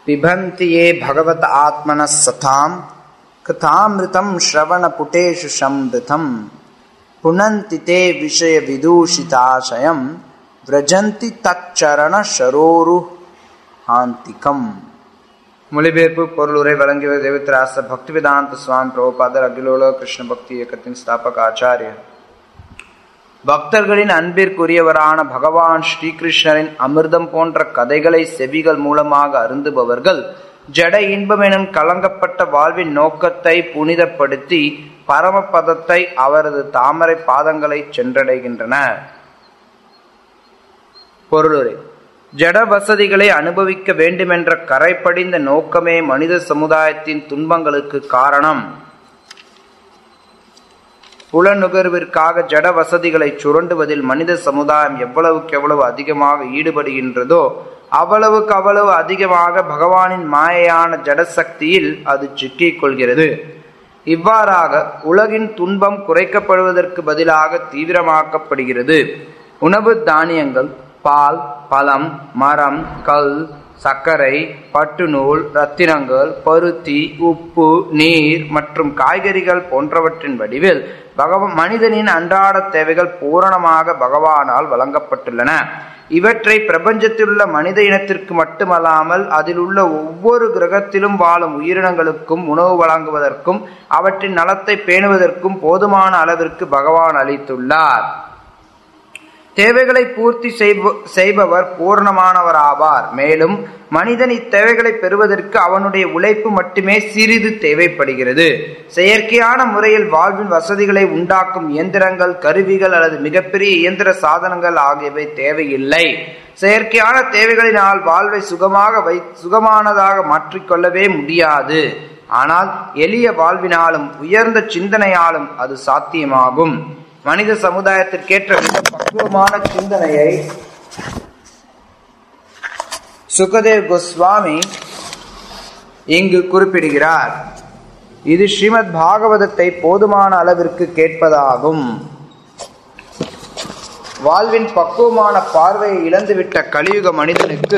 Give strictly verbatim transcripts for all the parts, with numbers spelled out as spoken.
பிபந்தி யே பகவத் ஆத்மன சதாம் கதாமிருதம் ஸ்ரவண புடேஷு சம்ருதம் புனந்தி தே விஷய விதூஷிதாசயம் விரஜந்தி தச்சரண ஷரோரு ஆந்திகம். மொழிபெயர்ப்பு பொருளுரை வழங்கியவர் தேவத்ராச பக்திவேதாந்த சுவாமி பிரபுபாதர் அகிலோல கிருஷ்ண பக்தி இயக்கத்தின் ஸ்தாபக ஆச்சாரியர். பக்தர்களின் அன்பிற்குரியவரான பகவான் ஸ்ரீகிருஷ்ணரின் அமிர்தம் போன்ற கதைகளை செவிகள் மூலமாக அருந்துபவர்கள் ஜட இன்பம் எனும் கலங்கப்பட்ட வாழ்வின் நோக்கத்தை புனிதப்படுத்தி பரமபதத்தை அவரது தாமரை பாதங்களை சென்றடைகின்றனர். பொருளுரை. ஜட வசதிகளை அனுபவிக்க வேண்டுமென்ற கரைப்படிந்த நோக்கமே மனித சமுதாயத்தின் துன்பங்களுக்கு காரணம். புலநுகர்விற்காக ஜட வசதிகளை சுரண்டுவதில் மனித சமுதாயம் எவ்வளவுக்கு எவ்வளவு அதிகமாக ஈடுபடுகின்றதோ அவ்வளவுக்கு அவ்வளவு அதிகமாக பகவானின் மாயையான ஜடசக்தியில் அது சிக்கிக் கொள்கிறது. இவ்வாறாக உலகின் துன்பம் குறைக்கப்படுவதற்கு பதிலாக தீவிரமாக்கப்படுகிறது. உணவு தானியங்கள், பால், பழம், மரம், கல், சர்க்கரை, பட்டுநூல், ரத்தினங்கள், பருத்தி, உப்பு, நீர் மற்றும் காய்கறிகள் போன்றவற்றின் வடிவில் பகவான் மனிதனின் அன்றாட தேவைகள் பூரணமாக பகவானால் வழங்கப்பட்டுள்ளன. இவற்றை பிரபஞ்சத்தில் உள்ள மனித இனத்திற்கு மட்டுமல்லாமல் அதில் உள்ள ஒவ்வொரு கிரகத்திலும் வாழும் உயிரினங்களுக்கும் உணவு வழங்குவதற்கும் அவற்றின் நலத்தை பேணுவதற்கும் போதுமான அளவிற்கு பகவான் அளித்துள்ளார். தேவைகளை பூர்த்தி செய்பவர் பூர்ணமானவர் ஆவார். மேலும் மனிதன் இத்தேவைகளை பெறுவதற்கு அவனுடைய உழைப்பு மட்டுமே சிறிது தேவைப்படுகிறது. செயற்கையான முறையில் வாழ்வின் வசதிகளை உண்டாக்கும் இயந்திரங்கள், கருவிகள் அல்லது மிகப்பெரிய இயந்திர சாதனங்கள் ஆகியவை தேவையில்லை. செயற்கையான தேவைகளினால் வாழ்வை சுகமாக வை சுகமானதாக மாற்றிக்கொள்ளவே முடியாது. ஆனால் எளிய வாழ்வினாலும் உயர்ந்த சிந்தனையாலும் அது சாத்தியமாகும். மனித சமுதாயத்திற்கேற்ற மிக பக்குவமான சிந்தனையை சுகதேவ் கோஸ்வாமி இங்கு குறிப்பிடுகிறார். இது ஸ்ரீமத் பாகவதத்தை போதுமான அளவிற்கு கேட்பதாகும். வாழ்வின் பக்குவமான பார்வையை இழந்துவிட்ட கலியுக மனிதனுக்கு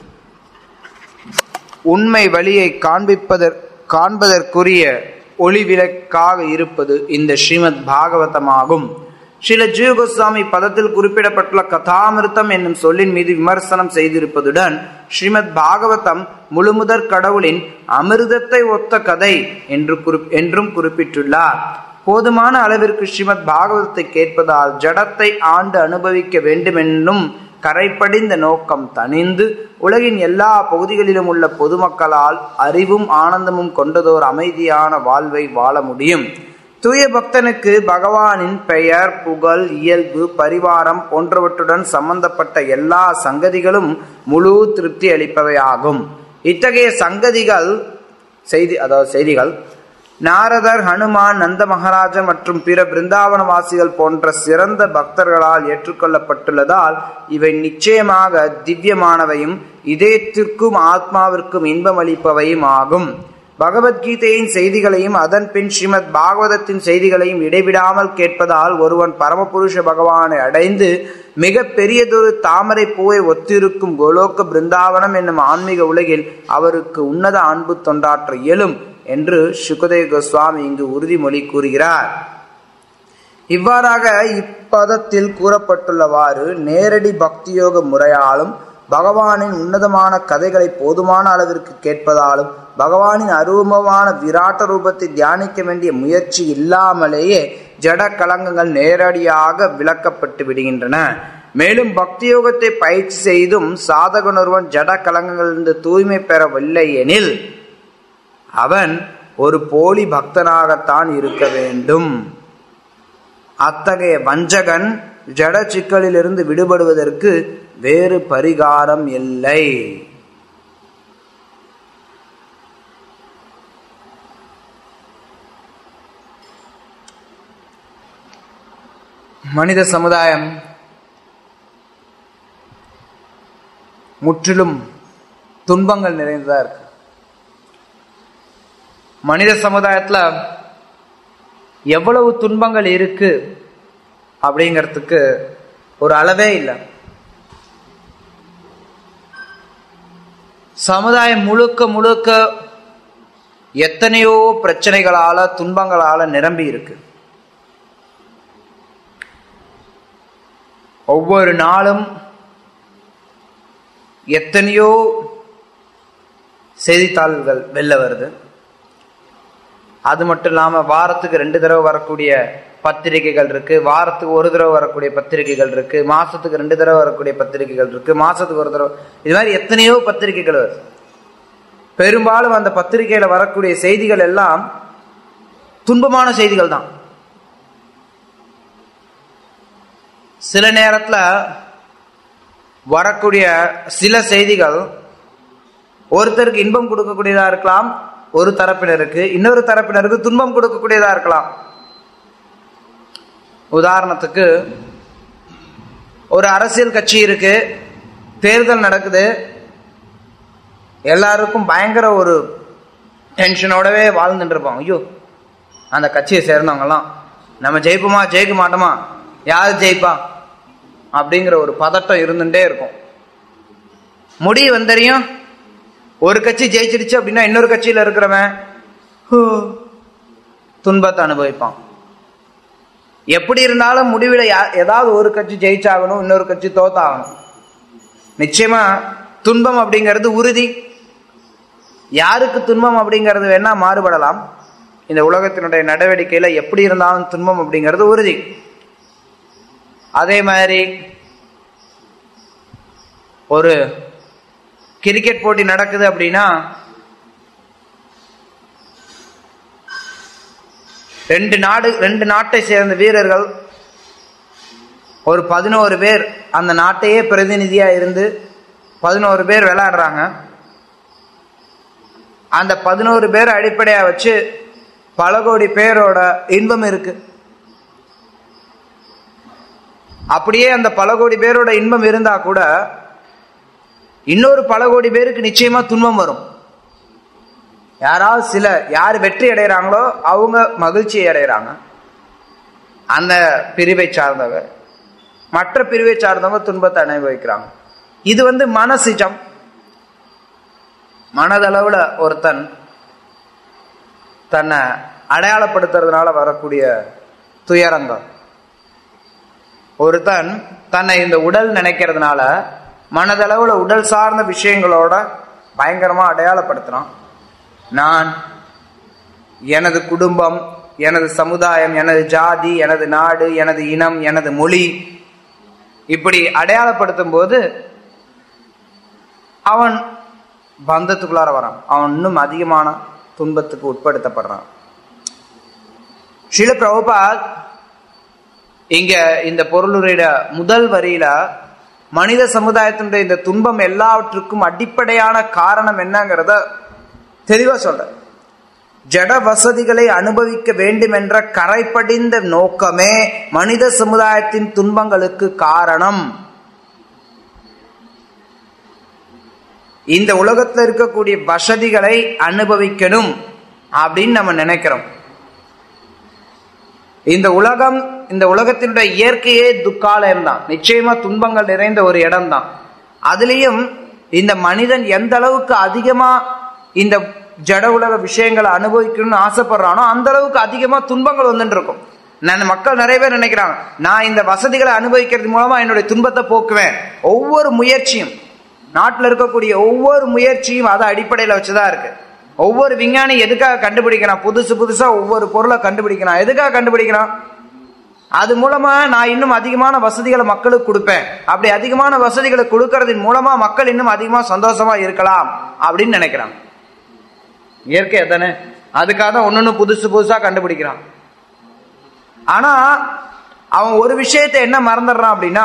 உண்மை வழியை காண்பிப்பதற் காண்பதற்குரிய ஒளி விளக்காக இருப்பது இந்த ஸ்ரீமத் பாகவதமாகும். ஸ்ரீல ஜீவ கோஸ்வாமி பதத்தில் குறிப்பிடப்பட்டுள்ள கதாமிருத்தம் என்னும் சொல்லின் மீது விமர்சனம் செய்திருப்பதுடன் ஸ்ரீமத் பாகவதம் முழுமுதற் கடவுளின் அமிர்தத்தை ஒத்த கதை என்று என்றும் குறிப்பிட்டுள்ளார். போதுமான அளவிற்கு ஸ்ரீமத் பாகவதத்தை கேட்பதால் ஜடத்தை ஆண்டு அனுபவிக்க வேண்டுமென்னும் கரைப்படிந்த நோக்கம் தணிந்து உலகின் எல்லா பகுதிகளிலும் உள்ள பொதுமக்களால் அறிவும் ஆனந்தமும் கொண்டதோர் அமைதியான வாழ்வை வாழ முடியும். தூய பக்தனுக்கு பகவானின் பெயர், புகழ், இயல்பு, பரிவாரம் போன்றவற்றுடன் சம்பந்தப்பட்ட எல்லா சங்கதிகளும் முழு திருப்தி அளிப்பவையாகும். இத்தகைய சங்கதிகள் செய்தி அதாவது செய்திகள் நாரதர், ஹனுமான், நந்த மகாராஜா மற்றும் பிற பிருந்தாவனவாசிகள் போன்ற சிறந்த பக்தர்களால் ஏற்றுக்கொள்ளப்பட்டுள்ளதால் இவை நிச்சயமாக திவ்யமானவையும் இதயத்திற்கும் ஆத்மாவிற்கும் இன்பம் அளிப்பவையும் ஆகும். பகவத்கீதையின் செய்திகளையும் அதன் பின் ஸ்ரீமத் பாகவதத்தின் செய்திகளையும் இடைவிடாமல் கேட்பதால் ஒருவன் பரமபுருஷ பகவானை அடைந்து மிக பெரியதொரு தாமரை பூவை ஒத்திருக்கும் கோலோக பிருந்தாவனம் என்னும் ஆன்மீக உலகில் அவருக்கு உன்னத அன்பு தொண்டாற்ற இயலும் என்று சுகதேவ் கோஸ்வாமி இங்கு உறுதிமொழி கூறுகிறார். இவ்வாறாக இப்பதத்தில் கூறப்பட்டுள்ளவாறு நேரடி பக்தியோக முறையாலும் பகவானின் உன்னதமான கதைகளை போதுமான அளவிற்கு கேட்பதாலும் பகவானின் அருவமான விராட்ட ரூபத்தை தியானிக்க வேண்டிய முயற்சி இல்லாமலேயே ஜட கலங்கங்கள் நேரடியாக விளக்கப்பட்டு விடுகின்றன. மேலும் பக்தியோகத்தை பயிற்சி செய்தும் சாதகனொருவன் ஜட கலங்கங்களிலிருந்து தூய்மை பெறவில்லை எனில் அவன் ஒரு போலி பக்தனாகத்தான் இருக்க வேண்டும். அத்தகைய வஞ்சகன் ஜட சிக்கலிலிருந்து விடுபடுவதற்கு வேறு பரிகாரம் இல்லை. மனித சமுதாயம் முற்றிலும் துன்பங்கள் நிறைந்ததா இருக்கு. மனித சமுதாயத்துல எவ்வளவு துன்பங்கள் இருக்கு அப்படிங்கிறதுக்கு ஒரு அளவே இல்லை. சமுதாயம் முழுக்க முழுக்க எத்தனையோ பிரச்சனைகளால துன்பங்களால நிரம்பி இருக்கு. ஒவ்வொரு நாளும் எத்தனையோ செய்தித்தாள்கள் வெளில வருது. அது மட்டும் இல்லாம வாரத்துக்கு ரெண்டு தடவை வரக்கூடிய பத்திரிகைகள் இருக்கு, வாரத்துக்கு ஒரு தடவை வரக்கூடிய பத்திரிகைகள் இருக்கு, மாசத்துக்கு ரெண்டு தடவை வரக்கூடிய பத்திரிகைகள் இருக்கு, மாசத்துக்கு ஒரு தடவை, இது மாதிரி எத்தனையோ பத்திரிகைகள் வருது. பெரும்பாலும் அந்த பத்திரிகையில வரக்கூடிய செய்திகள் எல்லாம் துன்பமான செய்திகள் தான். சில நேரத்துல வரக்கூடிய சில செய்திகள் ஒருத்தருக்கு இன்பம் கொடுக்கக்கூடியதா இருக்கலாம், ஒரு தரப்பினருக்கு, இன்னொரு தரப்பினருக்கு துன்பம் கொடுக்கக்கூடியதா இருக்கலாம். உதாரணத்துக்கு ஒரு அரசியல் கட்சி இருக்கு, தேர்தல் நடக்குது, எல்லாருக்கும் பயங்கர ஒரு டென்ஷனோடவே வாழ்ந்துட்டு இருப்போம். ஐயோ அந்த கட்சியை சேர்ந்தவங்கலாம் நம்ம ஜெயிப்போமா ஜெயிக்க மாட்டோமா, யாரு ஜெயிப்பா அப்படிங்கிற ஒரு பதட்டம் இருந்துட்டே இருக்கும். முடிவு வந்தறியும் ஒரு கட்சி ஜெயிச்சிருச்சு அப்படின்னா இன்னொரு கட்சியில இருக்கிறவன் துன்பத்தை அனுபவிப்பான். எப்படி இருந்தாலும் முடிவில் ஏதாவது ஒரு கட்சி ஜெயிச்சாகணும், இன்னொரு கட்சி தோத்தாகணும். நிச்சயமா துன்பம் அப்படிங்கிறது உறுதி. யாருக்கு துன்பம் அப்படிங்கிறது வேணா மாறுபடலாம். இந்த உலகத்தினுடைய நடவடிக்கையில எப்படி இருந்தாலும் துன்பம் அப்படிங்கிறது உறுதி. அதே மாதிரி ஒரு கிரிக்கெட் போட்டி நடக்குது அப்படின்னா ரெண்டு நாடு ரெண்டு நாட்டை சேர்ந்த வீரர்கள் ஒரு பதினோரு பேர் அந்த நாட்டையே பிரதிநிதியா இருந்து பதினோரு பேர் விளையாடுறாங்க. அந்த பதினோரு பேர் அடிப்படையா வச்சு பல கோடி பேரோட இன்பம் இருக்கு. அப்படியே அந்த பல கோடி பேரோட இன்பம் இருந்தா கூட இன்னொரு பல கோடி பேருக்கு நிச்சயமா துன்பம் வரும். யாராவது சில யார் வெற்றி அடைகிறாங்களோ அவங்க மகிழ்ச்சியை அடைகிறாங்க, அந்த பிரிவை சார்ந்தவர். மற்ற பிரிவை சார்ந்தவங்க துன்பத்தை அனுபவிக்கிறாங்க. இது வந்து மனசிஜம். மனதளவுல ஒருத்தன் தன்னை அடையாளப்படுத்துறதுனால வரக்கூடிய துயரங்கள். ஒருத்தன் தன்னை இந்த உடல் நினைக்கிறதுனால மனதளவுல உடல் சார்ந்த விஷயங்களோட பயங்கரமா அடையாளப்படுத்துறான். நான், எனது குடும்பம், எனது சமுதாயம், எனது ஜாதி, எனது நாடு, எனது இனம், எனது மொழி, இப்படி அடையாளப்படுத்தும் போது அவன் பந்தத்துக்குள்ளார வரான். அவன் இன்னும் அதிகமான துன்பத்துக்கு உட்படுத்தப்படுறான். ஸ்ரீல பிரபுபாத் இங்க இந்த பொருளுரையில முதல் வரியில மனித சமுதாயத்தினுடைய இந்த துன்பம் எல்லாவற்றுக்கும் அடிப்படையான காரணம் என்னங்கிறத தெளிவா சொல்ற. ஜட வசதிகளை அனுபவிக்க வேண்டும் என்ற கரைப்படிந்த நோக்கமே மனித சமுதாயத்தின் துன்பங்களுக்கு காரணம். இந்த உலகத்தில் இருக்கக்கூடிய வசதிகளை அனுபவிக்கணும் அப்படின்னு நம்ம நினைக்கிறோம். இந்த உலகம், இந்த உலகத்தினுடைய இயற்கையே துக்காலயம் தான், நிச்சயமா துன்பங்கள் நிறைந்த ஒரு இடம் தான். அதுலயும் இந்த மனிதன் எந்த அளவுக்கு அதிகமா இந்த ஜட உலக விஷயங்களை அனுபவிக்கணும்னு ஆசைப்படுறானோ அந்த அளவுக்கு அதிகமா துன்பங்கள் வந்துட்டு இருக்கும். நான் மக்கள் நிறைய பேர் நினைக்கிறாங்க, நான் இந்த வசதிகளை அனுபவிக்கிறது மூலமா என்னுடைய துன்பத்தை போக்குவேன். ஒவ்வொரு முயற்சியும், நாட்டில் இருக்கக்கூடிய ஒவ்வொரு முயற்சியும் அதை அடிப்படையில் வச்சுதான் இருக்கு. ஒவ்வொரு விஞ்ஞானி எதுக்காக கண்டுபிடிக்கிறான், புதுசு புதுசா ஒவ்வொரு பொருளை கண்டுபிடிக்கிறான். எதுக்காக கண்டுபிடிக்கிறான்? அது மூலமா நான் இன்னும் அதிகமான வசதிகளை மக்களுக்கு கொடுப்பேன், அப்படி அதிகமான வசதிகளை கொடுக்கறதின் மூலமா மக்கள் இன்னும் அதிகமா சந்தோஷமா இருக்கலாம் அப்படின்னு நினைக்கிறான். இயற்கை தானே, அதுக்காக தான் ஒன்னொன்னு புதுசு புதுசா கண்டுபிடிக்கிறான். ஆனா அவன் ஒரு விஷயத்தை என்ன மறந்துடுறான் அப்படின்னா,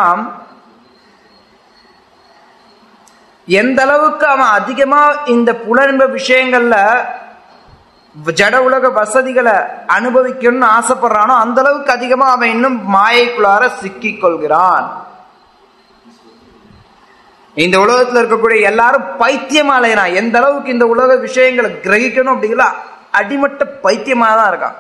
எந்த அளவுக்கு அவன் அதிகமா இந்த புலன்ப விஷயங்கள்ல ஜட உலக வசதிகளை அனுபவிக்கணும்னு ஆசைப்படுறானோ அந்த அளவுக்கு அதிகமா அவன் இன்னும் மாயைக்குள்ளார சிக்கிக் கொள்கிறான். இந்த உலகத்துல இருக்கக்கூடிய எல்லாரும் பைத்தியமாலையா எந்த அளவுக்கு இந்த உலக விஷயங்களை கிரகிக்கணும் அப்படிங்கிற அடிமட்ட பைத்தியமா தான் இருக்கான்.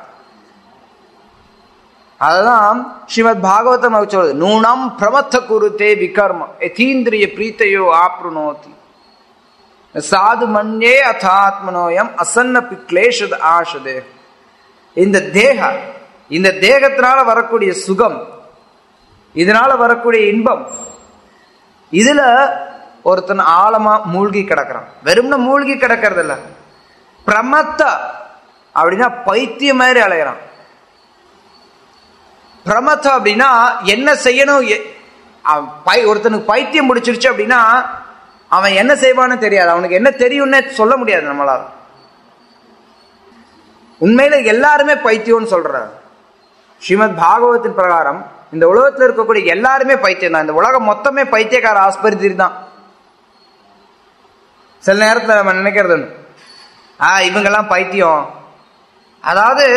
அதுதான் ஸ்ரீமத் பாகவதம் சொல்றது, நூனம் பிரமத்த குருதே விகர்ம யதீந்திரிய பிரீத்தையோ ஆப்ருணோதி. சாது மன்யே அதாத்மனோயம் அசன்ன பிக்லேஷத ஆஷதே. இந்த தேக இந்த தேகத்தினால வரக்கூடிய சுகம், இதனால வரக்கூடிய இன்பம், இதுல ஒருத்தன் ஆழமா மூழ்கி கிடக்கிறான். வெறும்னா மூழ்கி கிடக்கிறது இல்ல, பிரமத்த அப்படின்னா பைத்தியம் மாதிரி அலைகிறான். பிரமத்த அப்படின்னா என்ன செய்யணும், ஒருத்தனுக்கு பைத்தியம் முடிச்சிருச்சு அப்படின்னா அவன் என்ன செய்வான்னு தெரியாது, அவனுக்கு என்ன தெரியும்னே சொல்ல முடியாது நம்மளால. உண்மையில எல்லாருமே பைத்தியம்னு சொல்றாரு. ஸ்ரீமத் பாகவத்தின் பிரகாரம் இந்த உலகத்தில் இருக்கக்கூடிய எல்லாருமே பைத்தியம் தான். இந்த உலகம் மொத்தமே பைத்தியக்கார ஆஸ்பத்திரி தான். சில நேரத்தில் நம்ம நினைக்கிறது ஆஹ் இவங்கெல்லாம் பைத்தியம், அதாவது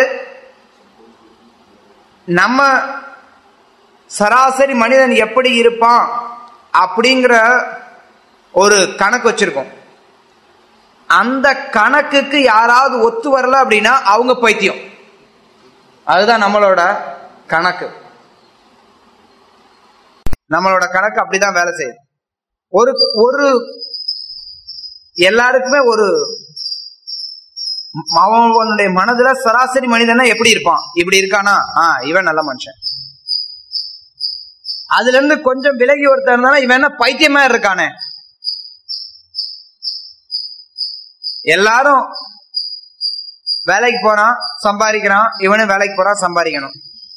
நம்ம சராசரி மனிதன் எப்படி இருப்பான் அப்படிங்கிற ஒரு கணக்கு வச்சிருக்கோம். அந்த கணக்குக்கு யாராவது ஒத்து வரல அப்படின்னா அவங்க பைத்தியம். அதுதான் நம்மளோட கணக்கு. நம்மளோட கணக்கு அப்படிதான் வேலை செய்யுது. ஒரு ஒரு எல்லாருக்குமே ஒரு அவனுடைய மனதுல சராசரி மனிதனா எப்படி இருப்பான், இப்படி இருக்கானா, ஆஹ் இவன் நல்ல மனுஷன். அதுல இருந்து கொஞ்சம் விலகி ஒருத்தர் இருந்தானா இவன் என்ன பைத்தியமா இருக்கானே. எல்லாரும் வேலைக்கு போறான் சம்பாதிக்கிறான், இவனும் வேலைக்கு போறான் சம்பாதிக்கணும்.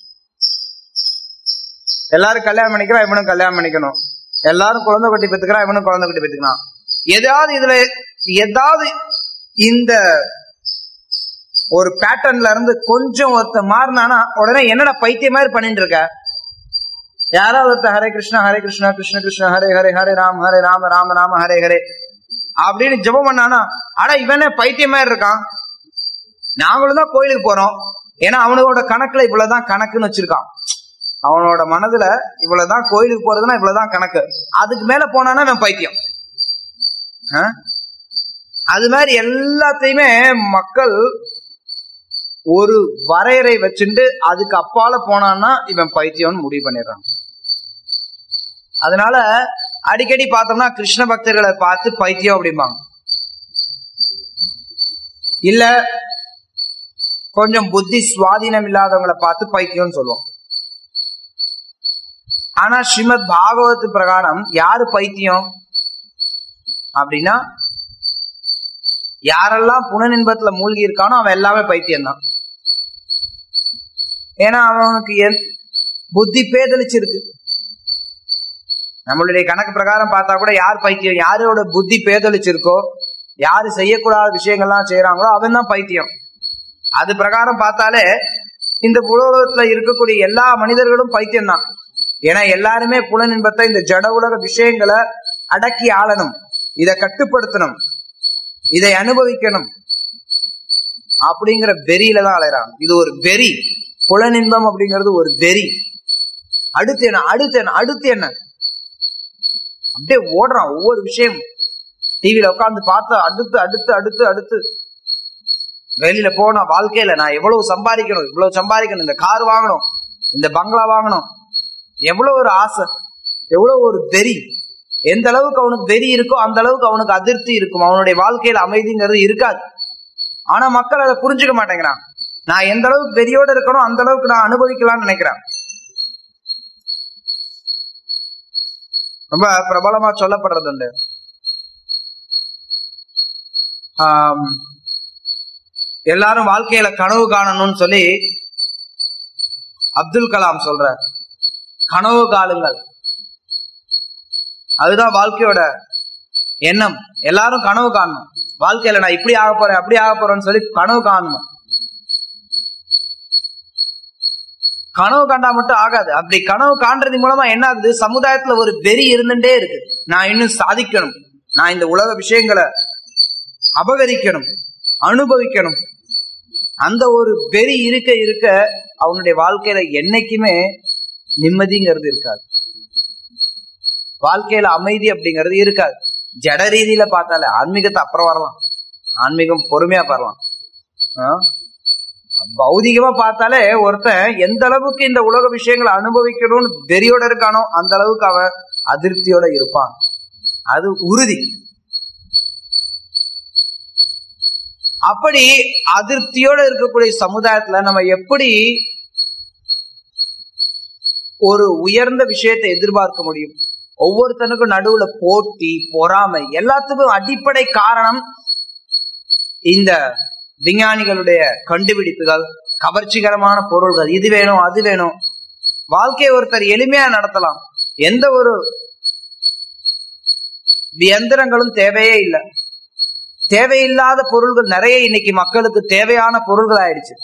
எல்லாரும் கல்யாணம் பண்ணிக்கிறான், இவனும் கல்யாணம் பண்ணிக்கணும். எல்லாரும் குழந்தை குட்டி பெற்றுக்கிறான், இவனும் குழந்தை குட்டி பெற்றுக்கிறான். ஏதாவது இதுல ஏதாவது இந்த ஒரு பேட்டர்ன்ல இருந்து கொஞ்சம் ஒருத்த மாறினானா உடனே என்னடா பைத்தியம் மாதிரி பண்ணிட்டு இருக்க. யாராவது ஒருத்த ஹரே கிருஷ்ணா ஹரே கிருஷ்ணா கிருஷ்ண கிருஷ்ணா ஹரே ஹரே ஹரே ராம் ஹரே ராம ராம ராம ஹரே ஹரே அப்படின்னு ஜெபம் பண்ணானா ஆனா இவனே பைத்தியம் மாதிரி இருக்கான். நாங்களும் தான் கோயிலுக்கு போறோம், ஏன்னா அவனோட கணக்குல இவ்வளவுதான் கணக்குன்னு வச்சிருக்கான். அவனோட மனதுல இவ்வளவுதான் கோயிலுக்கு போறதுன்னா இவ்வளவுதான் கணக்கு, அதுக்கு மேல போனானா அவன் பைத்தியம். அது மாதிரி எல்லாத்தையுமே மக்கள் ஒரு வரையறை வச்சுட்டு அதுக்கு அப்பால போனான்னா இவன் பைத்தியம்னு முடிவு பண்ணிடுறான். அதனால அடிக்கடி பார்த்தோம்னா கிருஷ்ண பக்தர்களை பார்த்து பைத்தியம் அப்படிம்பாங்க, இல்ல கொஞ்சம் புத்தி சுவாதீனம் இல்லாதவங்களை பார்த்து பைத்தியம்னு சொல்லுவோம். ஆனா ஸ்ரீமத் பாகவத் பிரகாரம் யாரு பைத்தியம் அப்படின்னா யாரெல்லாம் புனநின்பத்துல மூழ்கி இருக்கானோ அவன் எல்லாமே பைத்தியம் தான். ஏன்னா அவனுக்கு புத்தி பேதலிச்சிருக்கு. நம்மளுடைய கணக்கு பிரகாரம் பார்த்தா கூட யார் பைத்தியம், யாரோட புத்தி பேதலிச்சிருக்கோ, யாரு செய்யக்கூடாத விஷயங்கள்லாம் செய்யறாங்களோ அவன் தான் பைத்தியம். அது பிரகாரம் பார்த்தாலே இந்த உலகத்துல இருக்கக்கூடிய எல்லா மனிதர்களும் பைத்தியம் தான். ஏன்னா எல்லாருமே புலனின்பத்தை இந்த ஜட உலக விஷயங்களை அடக்கி ஆளணும், இதை கட்டுப்படுத்தணும், இதை அனுபவிக்கணும் அப்படிங்கிற வெறியில தான் அலைறாங்க. இது ஒரு வெறி. புலனின்பம் அப்படிங்கிறது ஒரு வெறி. அடுத்து என்ன அடுத்து என்ன அடுத்து என்ன அப்படியே ஓடுறான். ஒவ்வொரு விஷயம் டிவியில உட்காந்து பார்த்தா அடுத்து அடுத்து அடுத்து அடுத்து வெளியில போனா வாழ்க்கையில நான் எவ்வளவு சம்பாதிக்கணும், இவ்வளவு சம்பாதிக்கணும், இந்த கார் வாங்கணும், இந்த பங்களா வாங்கணும், எவ்வளவு ஒரு ஆசை, எவ்வளவு ஒரு வெறி. எந்த அளவுக்கு அவனுக்கு வெறி இருக்கோ அந்த அளவுக்கு அவனுக்கு அதிருப்தி இருக்கும், அவனுடைய வாழ்க்கையில அமைதிங்கிறது இருக்காது. ஆனா மக்கள் அதை புரிஞ்சுக்க மாட்டேங்கிறான். நான் எந்த அளவுக்கு வெறியோட இருக்கணும் அந்த அளவுக்கு நான் அனுபவிக்கலாம்னு நினைக்கிறேன். ரொம்ப பிரபலமா சொல்லப்படுறது உண்டு. ஆஹ் எல்லாரும் வாழ்க்கையில கனவு காணணும்னு சொல்லி அப்துல் கலாம் சொல்ற, கனவு காணுங்கள், அதுதான் வாழ்க்கையோட எண்ணம். எல்லாரும் கனவு காணணும், வாழ்க்கையில நான் இப்படி ஆக போறேன் அப்படி ஆக போறேன்னு சொல்லி கனவு காணணும். கனவு காண்டா மட்டும் ஆகாது. அப்படி கனவு காண்றது மூலமா என்ன ஆகுது, சமுதாயத்துல ஒரு வெறி இருந்துட்டே இருக்கு. நான் இன்னும் சாதிக்கணும், நான் இந்த உலக விஷயங்களை அபகரிக்கணும், அனுபவிக்கணும். அந்த ஒரு வெறி இருக்க இருக்க அவனுடைய வாழ்க்கையில என்னைக்குமே நிம்மதிங்கிறது இருக்காது, வாழ்க்கையில அமைதி அப்படிங்கிறது இருக்காது. ஜட ரீதியில பார்த்தாலே ஆன்மீகத்தை அப்புறம் வரலாம், ஆன்மீகம் பொறுமையா வரலாம். பௌதிகமா பார்த்தாலே ஒருத்தன் எந்த அளவுக்கு இந்த உலக விஷயங்களை அனுபவிக்கணும்னு வெறியோட இருக்கானோ அந்த அளவுக்கு அவன் அதிருப்தியோட இருப்பான். அது உறுதி. அப்படி அதிருப்தியோட இருக்கக்கூடிய சமுதாயத்துல நம்ம எப்படி ஒரு உயர்ந்த விஷயத்தை எதிர்பார்க்க முடியும்? ஒவ்வொருத்தனுக்கும் நடுவுல போட்டி, பொறாமை, எல்லாத்துக்கும் அடிப்படை காரணம் இந்த விஞ்ஞானிகளுடைய கண்டுபிடிப்புகள், கவர்ச்சிகரமான பொருள்கள், இது வேணும் அது வேணும். வாழ்க்கையை ஒருத்தர் எளிமையா நடத்தலாம், எந்த ஒரு இயந்திரங்களும் தேவையே இல்லை. தேவையில்லாத பொருள்கள் நிறைய இன்னைக்கு மக்களுக்கு தேவையான பொருள்கள் ஆயிடுச்சு.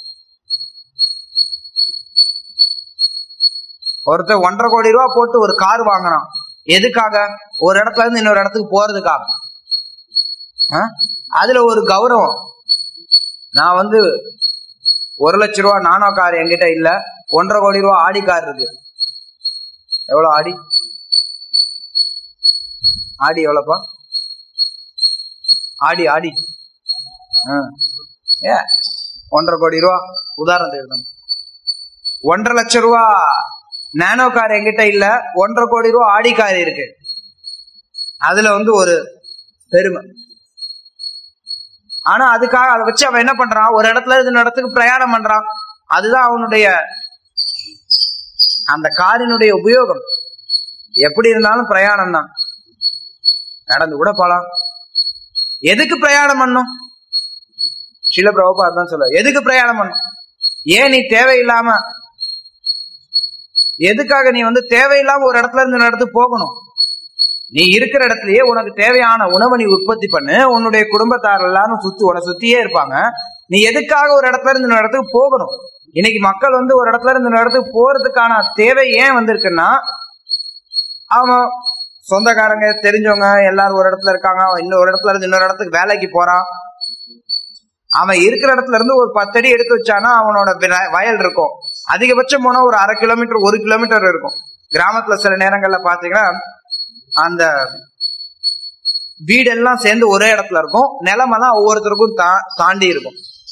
ஒருத்தர் ஒன்றரை கோடி ரூபாய் போட்டு ஒரு கார் வாங்கினான். எதுக்காக? ஒரு இடத்துல இருந்து இன்னொரு இடத்துக்கு போறதுக்காக. அதுல ஒரு கௌரவம். நான் வந்து ஒரு லட்சம் ரூபாய் நானோ கார் என்கிட்ட இல்ல, ஒன்றரை கோடி ரூபாய் ஆடி கார் இருக்கு. எவ்வளவு ஆடி? ஆடி எவ்வளவுப்பா? ஆடி ஆடி ஏ ஒன்றரை கோடி ரூபா உதாரணத்துக்கு. ஒன்றரை லட்சம் ரூபா நானோ கார் என்கிட்ட இல்ல, ஒன்றரை கோடி ரூபா ஆடி கார் இருக்கு. அதுல வந்து ஒரு பெருமை. ஆனா அதுக்காக அதை வச்சு அவன் என்ன பண்றான்? ஒரு இடத்துல இருந்து இடத்துக்கு பிரயாணம் பண்றான். அதுதான் அவனுடைய அந்த காரினுடைய உபயோகம். எப்படி இருந்தாலும் பிரயாணம் தான், நடந்து கூட போலாம். எதுக்கு பிரயாணம் பண்ணும்? ஸ்ரீல பிரபுபாத் தான் சொல்ல, எதுக்கு பிரயாணம் பண்ணும்? ஏன் நீ தேவையில்லாம, எதுக்காக நீ வந்து தேவையில்லாம ஒரு இடத்துல இருந்து இடத்துக்கு போகணும்? நீ இருக்கிற இடத்துலயே உனக்கு தேவையான உணவை நீ உற்பத்தி பண்ணு. உன்னுடைய குடும்பத்தார் எல்லாரும் சுத்தி உன சுத்தியே இருப்பாங்க. நீ எதுக்காக ஒரு இடத்துல இருந்து இன்னொரு இடத்துக்கு போகணும்? இன்னைக்கு மக்கள் வந்து ஒரு இடத்துல இருந்து இன்னொரு இடத்துக்கு போறதுக்கான தேவை ஏன் வந்திருக்குன்னா, அவன் சொந்தக்காரங்க தெரிஞ்சவங்க எல்லாரும் ஒரு இடத்துல இருக்காங்க, இன்னொரு இடத்துல இருந்து இன்னொரு இடத்துக்கு வேலைக்கு போறான். அவன் இருக்கிற இடத்துல இருந்து ஒரு பத்தடி எடுத்து வச்சானா அவனோட வயல் இருக்கும். அதிகபட்சம் போனா ஒரு அரை கிலோமீட்டர் ஒரு கிலோமீட்டர் இருக்கும். கிராமத்துல சில நேரங்கள்ல பாத்தீங்கன்னா அந்த வீடெல்லாம் சேர்ந்து ஒரே இடத்துல இருக்கும், நிலமெல்லாம் ஒவ்வொருத்தருக்கும் தா தாண்டி இருக்கும்.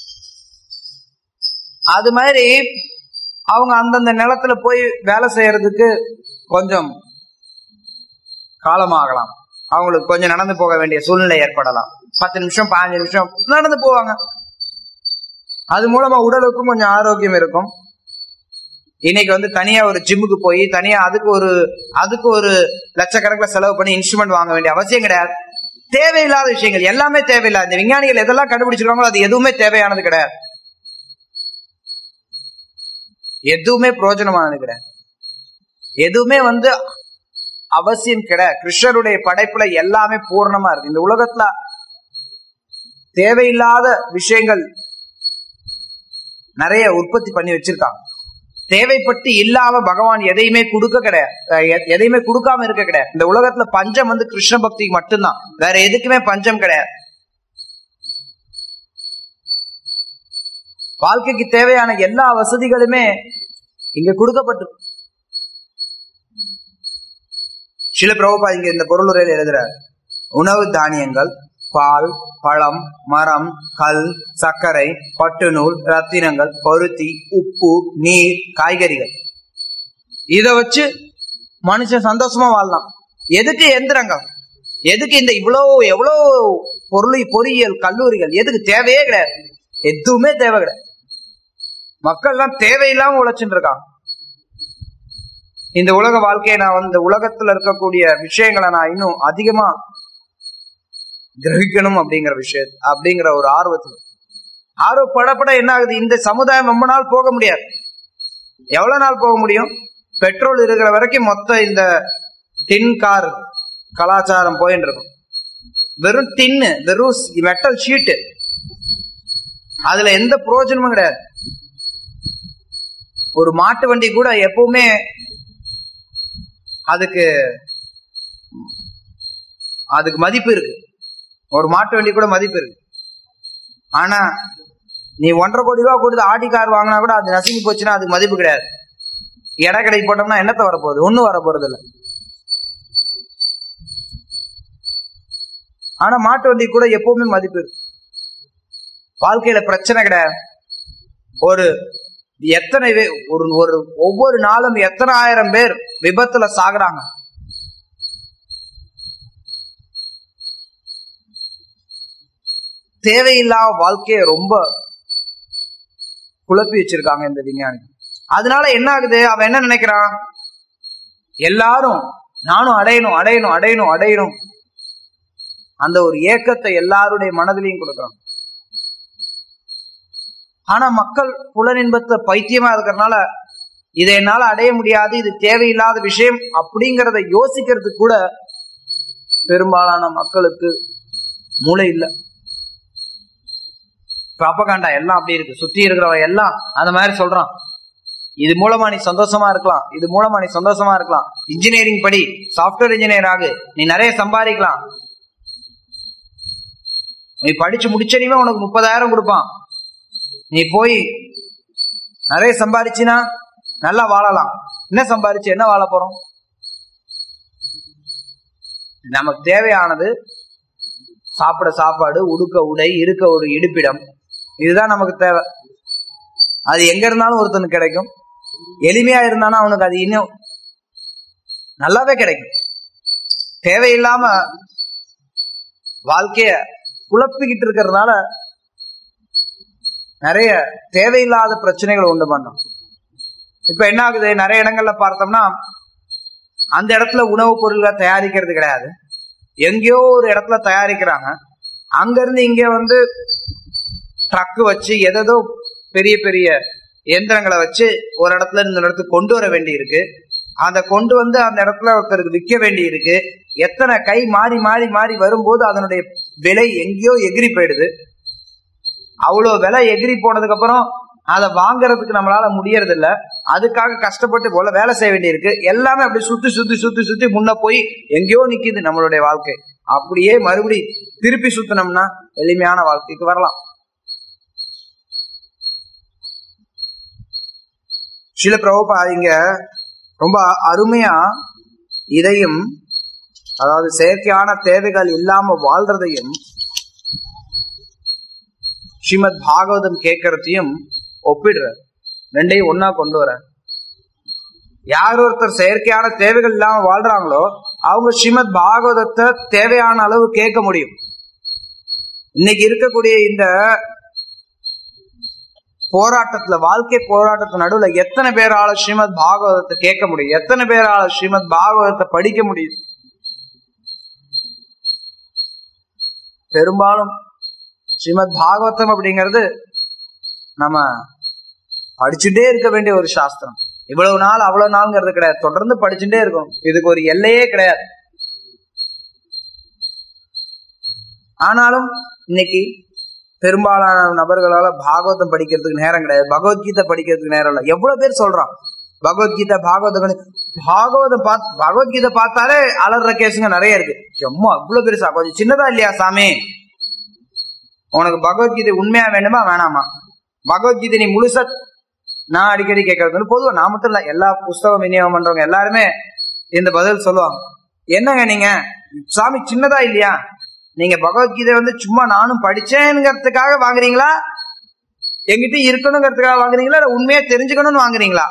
அது மாதிரி அவங்க அந்தந்த நிலத்துல போய் வேலை செய்யறதுக்கு கொஞ்சம் காலமாகலாம். அவங்களுக்கு கொஞ்சம் நடந்து போக வேண்டிய சூழ்நிலை ஏற்படலாம். பத்து நிமிஷம் பதினஞ்சு நிமிஷம் நடந்து போவாங்க. அது மூலமா உடலுக்கும் கொஞ்சம் ஆரோக்கியம் இருக்கும். இன்னைக்கு வந்து தனியா ஒரு ஜிம்முக்கு போய் தனியா அதுக்கு ஒரு அதுக்கு ஒரு லட்சக்கணக்கில் செலவு பண்ணி இன்ஸ்ட்ருமெண்ட் வாங்க வேண்டிய அவசியம் கிடையாது. தேவையில்லாத விஷயங்கள் எல்லாமே தேவையில்லாத. இந்த விஞ்ஞானிகள் எதெல்லாம் கண்டுபிடிச்சிருக்காங்களோ அது எதுவுமே தேவையானது கிடையாது, எதுவுமே பிரயோஜனமானது கிடையாது, எதுவுமே வந்து அவசியம் கிடையாது. கிருஷ்ணருடைய படைப்புல எல்லாமே பூர்ணமா இருக்கு. இந்த உலகத்துல தேவையில்லாத விஷயங்கள் நிறைய உற்பத்தி பண்ணி வச்சிருக்காங்க. தேவைப்பட்டு இல்லாம பகவான் எதையுமே கொடுக்க கிடையாது, எதையுமே கொடுக்காம இருக்க கிடையாது. இந்த உலகத்துல பஞ்சம் வந்து கிருஷ்ண பக்திக்கு மட்டும்தான், வேற எதுக்குமே பஞ்சம் கிடையாது. வாழ்க்கைக்கு தேவையான எல்லா வசதிகளுமே இங்க கொடுக்கப்பட்டு. ஸ்ரீல பிரபுபாத் இங்க இந்த பொருளுரையில் எழுதுறார், உணவு தானியங்கள், பால், பழம், மரம், கல், சர்க்கரை, பட்டு நூல், ரத்தினங்கள், பருத்தி, உப்பு, நீர், காய்கறிகள், இத வச்சு மனுஷன் சந்தோஷமா வாழலாம். எதுக்கு எந்திரங்கள்? எதுக்கு இந்த இவ்வளவு எவ்வளவு பொருள் பொறியியல் கல்லூரிகள்? எதுக்கு? தேவையே கிடையாது, எதுவுமே தேவை கிடையாது. மக்கள் எல்லாம் தேவையில்லாம உழைச்சுட்டு இருக்காங்க. இந்த உலக வாழ்க்கையை நான் வந்து உலகத்துல இருக்கக்கூடிய விஷயங்களை நான் இன்னும் அதிகமா கிரகிக்கணும் அப்படிங்கிற விஷயம் அப்படிங்கிற ஒரு ஆர்வத்தில் ஆர்வப்படப்பட என்ன ஆகுது? இந்த சமுதாயம் ரொம்ப நாள் போக முடியாது. எவ்வளவு நாள் போக முடியும்? பெட்ரோல் இருக்கிற வரைக்கும் மொத்த இந்த டின் கார் கலாச்சாரம் போயிட்டு இருக்கும். வெறும் டின்னு, வெறும் மெட்டல் ஷீட்டு, அதுல எந்த பிரயோஜனமும் கிடையாது. ஒரு மாட்டு வண்டி கூட எப்பவுமே அதுக்கு அதுக்கு மதிப்பு இருக்கு. ஒரு மாட்டு வண்டி கூட மதிப்பு இருக்கு. ஆனா நீ ஒன்றரை கோடி ரூபா கொடுத்து ஆடி கார் வாங்கினா கூட அது நசுங்கி போச்சுன்னா அதுக்கு மதிப்பு கிடையாது. எடை கடை போட்டோம்னா என்னத்த வரப்போகுது? ஒன்னும் வர போறது இல்லை. ஆனா மாட்டு வண்டி கூட எப்பவுமே மதிப்பு இருக்கு. வாழ்க்கையில பிரச்சனை கிடையாது. ஒரு எத்தனை ஒரு ஒரு ஒவ்வொரு நாளும் எத்தனை ஆயிரம் பேர் விபத்துல சாகுறாங்க. தேவையில்லாத வாழ்க்கையை ரொம்ப குழப்பி வச்சிருக்காங்க இந்த விஞ்ஞானி. அதனால என்ன ஆகுது, அவன் என்ன நினைக்கிறான், எல்லாரும் நானும் அடையணும் அடையணும் அடையணும் அடையணும் அந்த ஒரு ஏக்கத்தை எல்லாருடைய மனதிலையும் கொடுக்குறான். ஆனா மக்கள் புலனின்பத்தை பைத்தியமா இருக்கிறதுனால இதை என்னால அடைய முடியாது, இது தேவையில்லாத விஷயம் அப்படிங்கிறத யோசிக்கிறதுக்கு கூட பெரும்பாலான மக்களுக்கு மூளை இல்லை. ப்ராபகாண்டா எல்லாம் அப்படி இருக்கு, சுத்தி இருக்கிறவன் எல்லாம் அந்த மாதிரி சொல்றான். இது மூலமா நீ சந்தோஷமா இருக்கலாம், இது மூலமா நீ சந்தோஷமா இருக்கலாம், இன்ஜினியரிங் படி, சாப்ட்வேர் இன்ஜினியர் ஆகு, நீ நிறைய சம்பாதிக்கலாம், நீ படிச்சு முடிச்சனையுமே உனக்கு முப்பதாயிரம் கொடுப்பான், நீ போய் நிறைய சம்பாதிச்சினா நல்லா வாழலாம். என்ன சம்பாதிச்சு என்ன வாழ போறோம்? நமக்கு தேவையானது சாப்பிட சாப்பாடு, உடுக்க உடை, இருக்க ஒரு இருப்பிடம், இதுதான் நமக்கு தேவை. அது எங்க இருந்தாலும் ஒருத்தனுக்கு கிடைக்கும். எளிமையா இருந்தானா அவனுக்கு அது இன்னும் நல்லாவே கிடைக்கும். தேவையில்லாம வாழ்க்கைய குழப்பிக்கிட்டு இருக்கிறதுனால நிறைய தேவையில்லாத பிரச்சனைகள் உண்டு பண்ணோம். இப்ப என்ன ஆகுது, நிறைய இடங்கள்ல பார்த்தோம்னா அந்த இடத்துல உணவுப் பொருள்களை தயாரிக்கிறது கிடையாது, எங்கேயோ ஒரு இடத்துல தயாரிக்கிறாங்க. அங்க இருந்து இங்க வந்து ட்ரக்கு வச்சு எதோ பெரிய பெரிய இயந்திரங்களை வச்சு ஒரு இடத்துல இந்த இடத்துக்கு கொண்டு வர வேண்டி இருக்கு. அந்த கொண்டு வந்து அந்த இடத்துல ஒருத்தருக்கு விற்க வேண்டி இருக்கு. எத்தனை கை மாறி மாறி மாறி வரும்போது அதனுடைய விலை எங்கேயோ எகிரி போயிடுது. அவ்வளவு விலை எகிரி போனதுக்கு அப்புறம் அதை வாங்கறதுக்கு நம்மளால முடியறது இல்ல. அதுக்காக கஷ்டப்பட்டு போல வேலை செய்ய வேண்டி இருக்கு. எல்லாமே அப்படி சுத்தி சுத்தி சுத்தி சுத்தி முன்ன போய் எங்கேயோ நிக்குது நம்மளுடைய வாழ்க்கை. அப்படியே மறுபடி திருப்பி சுத்தினோம்னா எளிமையான வாழ்க்கைக்கு வரலாம். சில பிரபுபா இங்க ரொம்ப அருமையா இதையும், அதாவது செயற்கையான தேவைகள் இல்லாம வாழ்றதையும் ஸ்ரீமத் பாகவதம் கேட்கறதையும் ஒப்பிடுற, ரெண்டையும் ஒன்னா கொண்டு வர. யார் ஒருத்தர் செயற்கையான தேவைகள் இல்லாம வாழ்றாங்களோ அவங்க ஸ்ரீமத் பாகவதத்தை தேவையான அளவு கேட்க முடியும். இன்னைக்கு இருக்கக்கூடிய இந்த போராட்டத்துல, வாழ்க்கை போராட்டத்து நடுவுல எத்தனை பேரால ஸ்ரீமத் பாகவதத்தை கேட்க முடியும், எத்தனை பேரால ஸ்ரீமத் பாகவதத்தை படிக்க முடியும்? பெரும்பாலும் ஸ்ரீமத் பாகவதம் அப்படிங்கிறது நம்ம படிச்சுட்டே இருக்க வேண்டிய ஒரு சாஸ்திரம். இவ்வளவு நாள் அவ்வளவு நாள்ங்கிறது கிடையாது, தொடர்ந்து படிச்சுட்டே இருக்கணும். இதுக்கு ஒரு எல்லையே கிடையாது. ஆனாலும் இன்னைக்கு பெரும்பாலான நபர்களால பாகவதம் படிக்கிறதுக்கு நேரம் கிடையாது, பகவத்கீதை படிக்கிறதுக்கு நேரம் இல்லை. எவ்வளவு பேர் சொல்றான் பகவத்கீதை பாகவதம் பாகவதம் பார்த்து பகவத்கீதை பார்த்தாலே அலற கேசுங்க நிறைய இருக்கு. எம்மோ அவ்வளவு பெருசா, கொஞ்சம் சின்னதா இல்லையா சாமி? உனக்கு பகவத்கீதை உண்மையா வேணுமா வேணாமா? பகவத்கீதை நீ முழுசா, நான் அடிக்கடி கேட்கறது பொதுவா, நான் மட்டும் இல்ல, எல்லா புஸ்தகம் விநியோகம் பண்றவங்க எல்லாருமே இந்த பதில் சொல்லுவாங்க. என்னங்க நீங்க சாமி சின்னதா இல்லையா? நீங்க பகவத்கீதை வந்து சும்மா நானும் படிச்சேங்கிறதுக்காக வாங்குறீங்களா, எங்கிட்ட இருக்கணுங்கிறதுக்காக வாங்குறீங்களா, இல்ல உண்மையா தெரிஞ்சுக்கணும்னு வாங்குறீங்களா?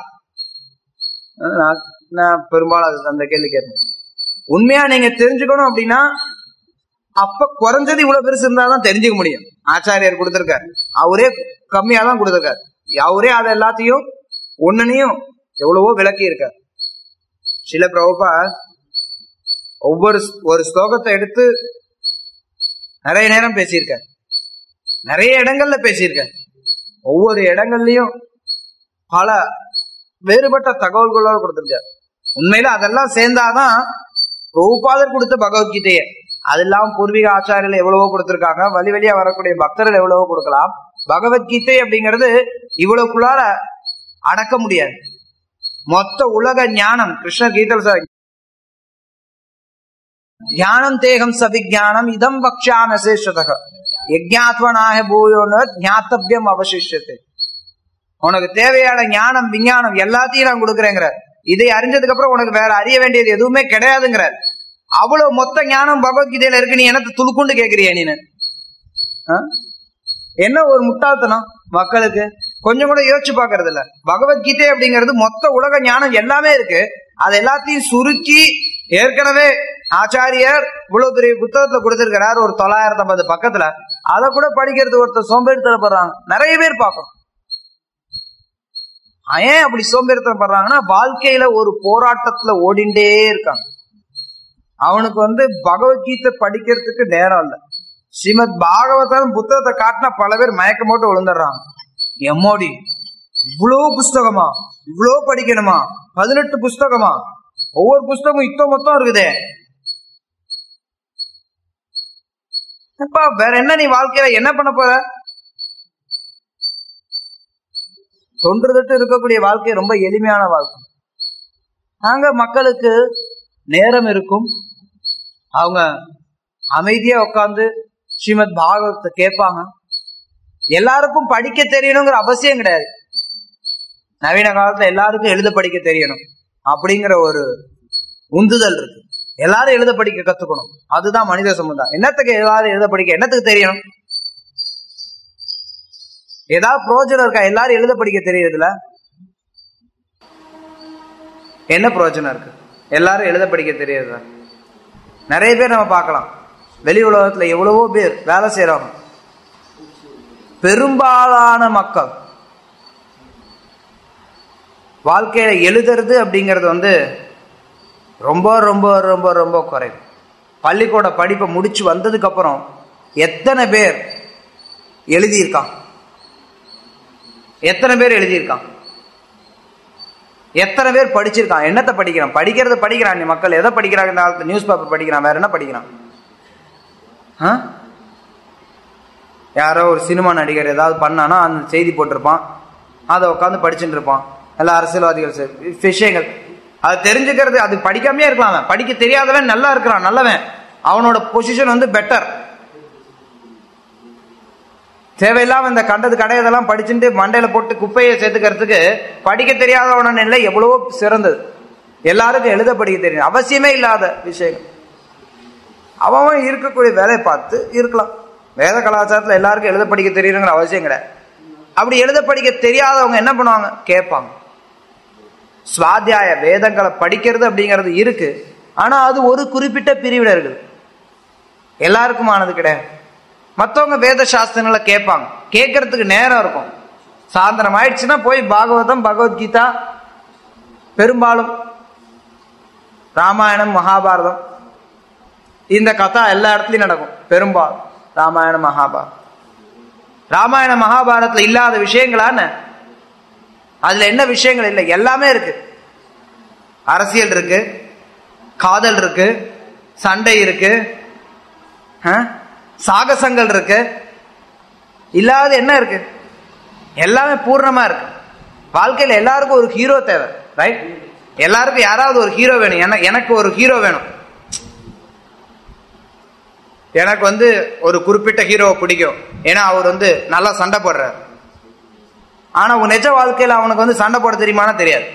நான் பெரும்பாலும் அந்த கேள்வி கேட்பேன். உண்மையா நீங்க தெரிஞ்சுக்கணும் அப்படின்னா அப்ப குறைஞ்சது இவ்வளவு பெருசு இருந்தாதான் தெரிஞ்சுக்க முடியும். ஆச்சாரியர் கொடுத்திருக்காரு, அவரே கம்மியா தான் கொடுத்திருக்காரு, அவரே அதை எல்லாத்தையும் ஒன்னுனையும் எவ்வளவோ விளக்கி இருக்கார். சில பிரபுபா ஒவ்வொரு ஒரு ஸ்லோகத்தை எடுத்து நிறைய நேரம் பேசியிருக்கார், நிறைய இடங்கள்ல பேசியிருக்கார். ஒவ்வொரு இடங்கள்லயும் பல வேறுபட்ட தகவல்களோடு கொடுத்திருக்கார். உண்மையில அதெல்லாம் சேர்ந்தாதான் பிரபுபாதர் கொடுத்த பகவத்கீதையை. அது இல்லாம பூர்வீக ஆச்சாரியர்கள் எவ்வளவோ கொடுத்திருக்காங்க, வழி வழியா வரக்கூடிய பக்தர்கள் எவ்வளவோ கொடுக்கலாம். பகவத்கீதை அப்படிங்கிறது இவ்வளவுக்குள்ளார அடக்க முடியாது. மொத்த உலக ஞானம் கிருஷ்ணர் கீதை ஞானம் தேகம் சவிஞானம் இதம் பக்ஷாம சேஷதக யஜ்ஞாத்வனாய பூயோன ஞாத்தவ்யம் அவசிஷ்யத்தை. உனக்கு தேவையான ஞானம் விஞ்ஞானம் எல்லாத்தையும் நான் கொடுக்குறேங்கிற, இதை அறிஞ்சதுக்கு அப்புறம் உனக்கு வேற அறிய வேண்டியது எதுவுமே கிடையாதுங்கிற. அவ்வளவு மொத்த ஞானம் பகவத்கீதையில இருக்கு, நீ எனக்கு துளுக்குண்டு கேட்கிறிய? நீனு என்ன ஒரு முட்டாள்தனம் மக்களுக்கு கொஞ்சம் கூட யோசிச்சு பாக்குறது இல்ல. பகவத்கீதை அப்படிங்கிறது மொத்த உலக ஞானம் எல்லாமே இருக்கு. அது எல்லாத்தையும் சுருக்கி ஏற்கனவே ஆச்சாரியர் இவ்வளவு பெரிய புத்தகத்துல கொடுத்திருக்கிறார், ஒரு தொள்ளாயிரத்தி ஐம்பது பக்கத்துல. அதை கூட படிக்கிறது ஒருத்தர் சோம்பேறித்தனப்படுறாங்க. நிறைய பேர் பார்க்கணும். ஏன் அப்படி சோம்பேறித்தனப்படுறாங்கன்னா, வாழ்க்கையில ஒரு போராட்டத்துல ஓடிண்டே இருக்காங்க. அவனுக்கு வந்து பகவத்கீதை படிக்கிறதுக்கு நேரம் இல்லை. ஸ்ரீமத் பாகவதம் புத்தகத்தை காட்டினா பல பேர் மயக்கம் போட்டு விழுந்துடுறாங்க. எம்மோடி இவ்வளவு புஸ்தகமா, இவ்வளவு படிக்கணுமா, பதினெட்டு புஸ்தகமா, ஒவ்வொரு புஸ்தகமும் இத்தோ மொத்தம் இருக்குதே, வேற என்ன நீ வாழ்க்கையில என்ன பண்ண போற? தொன்று தொட்டு இருக்கக்கூடிய வாழ்க்கை ரொம்ப எளிமையான வாழ்க்கை. நாங்க மக்களுக்கு நேரம் இருக்கும், அவங்க அமைதியா உட்கார்ந்து ஸ்ரீமத் பாகவத்தை கேட்பாங்க. எல்லாருக்கும் படிக்க தெரியணுங்கிற அவசியம் கிடையாது. நவீன காலத்துல எல்லாருக்கும் எழுத படிக்க தெரியணும் அப்படிங்கிற ஒரு உந்துதல் இருக்கு. எல்லாரும் எழுத படிக்க கத்துக்கணும், அதுதான் மனித சமுதாயம். என்னத்துக்கு எல்லாரும் எழுத படிக்க, என்னத்துக்கு தெரியணும்? ஏதாவது பிரயோஜனம் இருக்கா? எல்லாரும் எழுத படிக்க தெரியறதுல என்ன பிரயோஜனம் இருக்கு? எல்லாரும் எழுத படிக்க தெரியறதுல நிறைய பேர் நம்ம பார்க்கலாம். வெளி உலகத்துல எவ்வளவோ பேர் வேலை செய்யறவங்க, பெரும்பாலான மக்கள் வாழ்க்கையில எழுதுறது அப்படிங்கிறது வந்து ரொம்ப ரொம்ப ரொம்ப ரொம்ப குறைவு. பள்ளிக்கூட படிப்பை முடிச்சு வந்ததுக்கு அப்புறம் எத்தனை பேர் எழுதியிருக்கான்? எத்தனை பேர் எழுதியிருக்கான்? எத்தனை பேர் படிச்சிருக்கான்? என்னத்தை படிக்கிறான்? படிக்கிறது படிக்கிறான். நீ மக்கள் எதை படிக்கிறாங்க இந்த காலத்துல? நியூஸ் பேப்பர் படிக்கிறான், வேற என்ன படிக்கிறான்? யாரோ ஒரு சினிமா நடிகர் ஏதாவது பண்ணானா அந்த செய்தி போட்டிருப்பான், அதை உட்காந்து படிச்சுட்டு இருப்பான். எல்லா அரசியல்வாதிகள் விஷயங்கள் அது தெரிஞ்சுக்கிறது, அது படிக்காமே இருக்கலாம். படிக்க தெரியாதவன் நல்லா இருக்கிறான், நல்லவன், அவனோட பொசிஷன் வந்து பெட்டர். தேவையில்லாம இந்த கண்டது கடையதெல்லாம் படிச்சுட்டு மண்டையில போட்டு குப்பையை சேர்த்துக்கிறதுக்கு படிக்க தெரியாதவன நிலை எவ்வளவோ சிறந்தது. எல்லாருக்கும் எழுத படிக்க தெரியும், அவசியமே இல்லாத விஷயங்கள். அவன் இருக்கக்கூடிய வேலையை பார்த்து இருக்கலாம். வேத கலாச்சாரத்துல எல்லாருக்கும் எழுத படிக்க தெரியணுங்கிற அவசியம் கிடையாது. அப்படி எழுத படிக்க தெரியாதவங்க என்ன பண்ணுவாங்க? கேட்பாங்க. சுவாத்தியாய வேதங்களை படிக்கிறது அப்படிங்கிறது இருக்கு, ஆனா அது ஒரு குறிப்பிட்ட பிரிவில இருக்குது, எல்லாருக்குமானது கிடையாது. மற்றவங்க வேத சாஸ்திரங்களை கேட்பாங்க, கேட்கறதுக்கு நேரம் இருக்கும். சாயந்தரம் ஆயிடுச்சுன்னா போய் பாகவதம் பகவத்கீதா, பெரும்பாலும் ராமாயணம் மகாபாரதம், இந்த கதா எல்லா இடத்துலயும் நடக்கும். பெரும்பாலும் ராமாயணம் மகாபாரதம். ராமாயண மகாபாரதத்துல இல்லாத விஷயங்களான அதுல என்ன விஷயங்கள் இல்லை? எல்லாமே இருக்கு. அரசியல் இருக்கு, காதல் இருக்கு, சண்டை இருக்கு, சாகசங்கள் இருக்கு. இல்லாத என்ன இருக்கு? எல்லாமே பூர்ணமா இருக்கு. வாழ்க்கையில எல்லாருக்கும் ஒரு ஹீரோ தேவை, ரைட்? எல்லாருக்கும் யாராவது ஒரு ஹீரோ வேணும். எனக்கு ஒரு ஹீரோ வேணும். எனக்கு வந்து ஒரு குறிப்பிட்ட ஹீரோவை பிடிக்கும், ஏன்னா அவர் வந்து நல்லா சண்டை போடுறார். ஆனா உன் நிஜ வாழ்க்கையில அவனுக்கு வந்து சண்டை போட தெரியுமானா தெரியாது.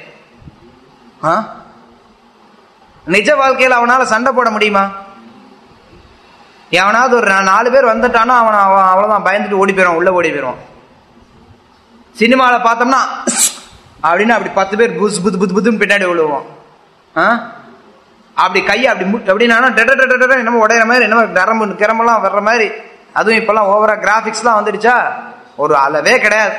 நிஜ வாழ்க்கையில அவனால சண்டை போட முடியுமா? எவனாவது ஒரு நாலு பேர் வந்துட்டானா அவன் அவ்வளவுதான், பயந்துட்டு ஓடி போயிடுவான், உள்ள ஓடி போயிடுவான். சினிமால பார்த்தோம்னா அப்படின்னு அப்படி பத்து பேர் புது புது புது புதுன்னு பின்னாடி விழுவான். அப்படி கையை அப்படி அப்படின்னா என்னமோ உடையிற மாதிரி, என்னமோ நரம்பு கிரம்பெல்லாம் வர்ற மாதிரி. அதுவும் இப்பெல்லாம் ஓவரா கிராபிக்ஸ்லாம் வந்துடுச்சா, ஒரு அளவே கிடையாது.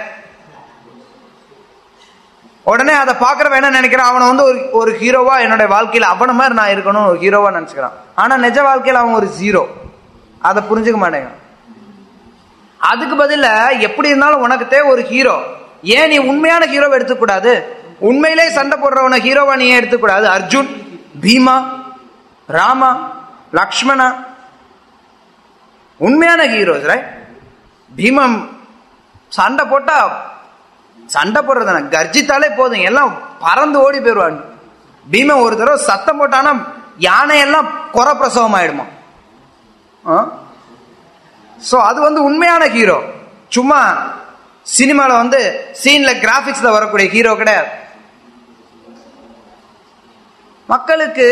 உடனே அதை பாக்குறவன் என்ன நினைக்கிறான்? அவனை வந்து ஒரு ஒரு ஹீரோவா என்னோட வாழ்க்கையில அவன மாதிரி நான் இருக்கணும், ஒரு ஹீரோவா நினைச்சுக்கிறான். ஆனா நிஜ வாழ்க்கையில அவன் ஒரு ஜீரோ. அதை புரிஞ்சுக்க மாட்டேங்க. அதுக்கு பதில எப்படி இருந்தாலும் உனக்கு தேவை ஒரு ஹீரோ. ஏன் நீ உண்மையான ஹீரோவை எடுத்துக்கூடாது? உண்மையிலே சண்டை போடுறவன ஹீரோவா நீ எடுத்துக்கூடாது? அர்ஜுன், பீமா, ராமா, லக்ஷ்மணா உண்மையான ஹீரோஸ், ரைட்? பீமம் சண்டை போட்டா சண்டை போடுறதான கர்ஜித்தாலே போதும், எல்லாம் பறந்து ஓடி போயிடுவான். பீமன் ஒரு தடவை சத்தம் போட்டானா யானையெல்லாம் குறை பிரசவம் ஆயிடுமா. சோ அது வந்து உண்மையான ஹீரோ. சும்மா சினிமால வந்து சீன்ல கிராபிக்ஸ்ல வரக்கூடிய ஹீரோ கிடையாது. மக்களுக்கு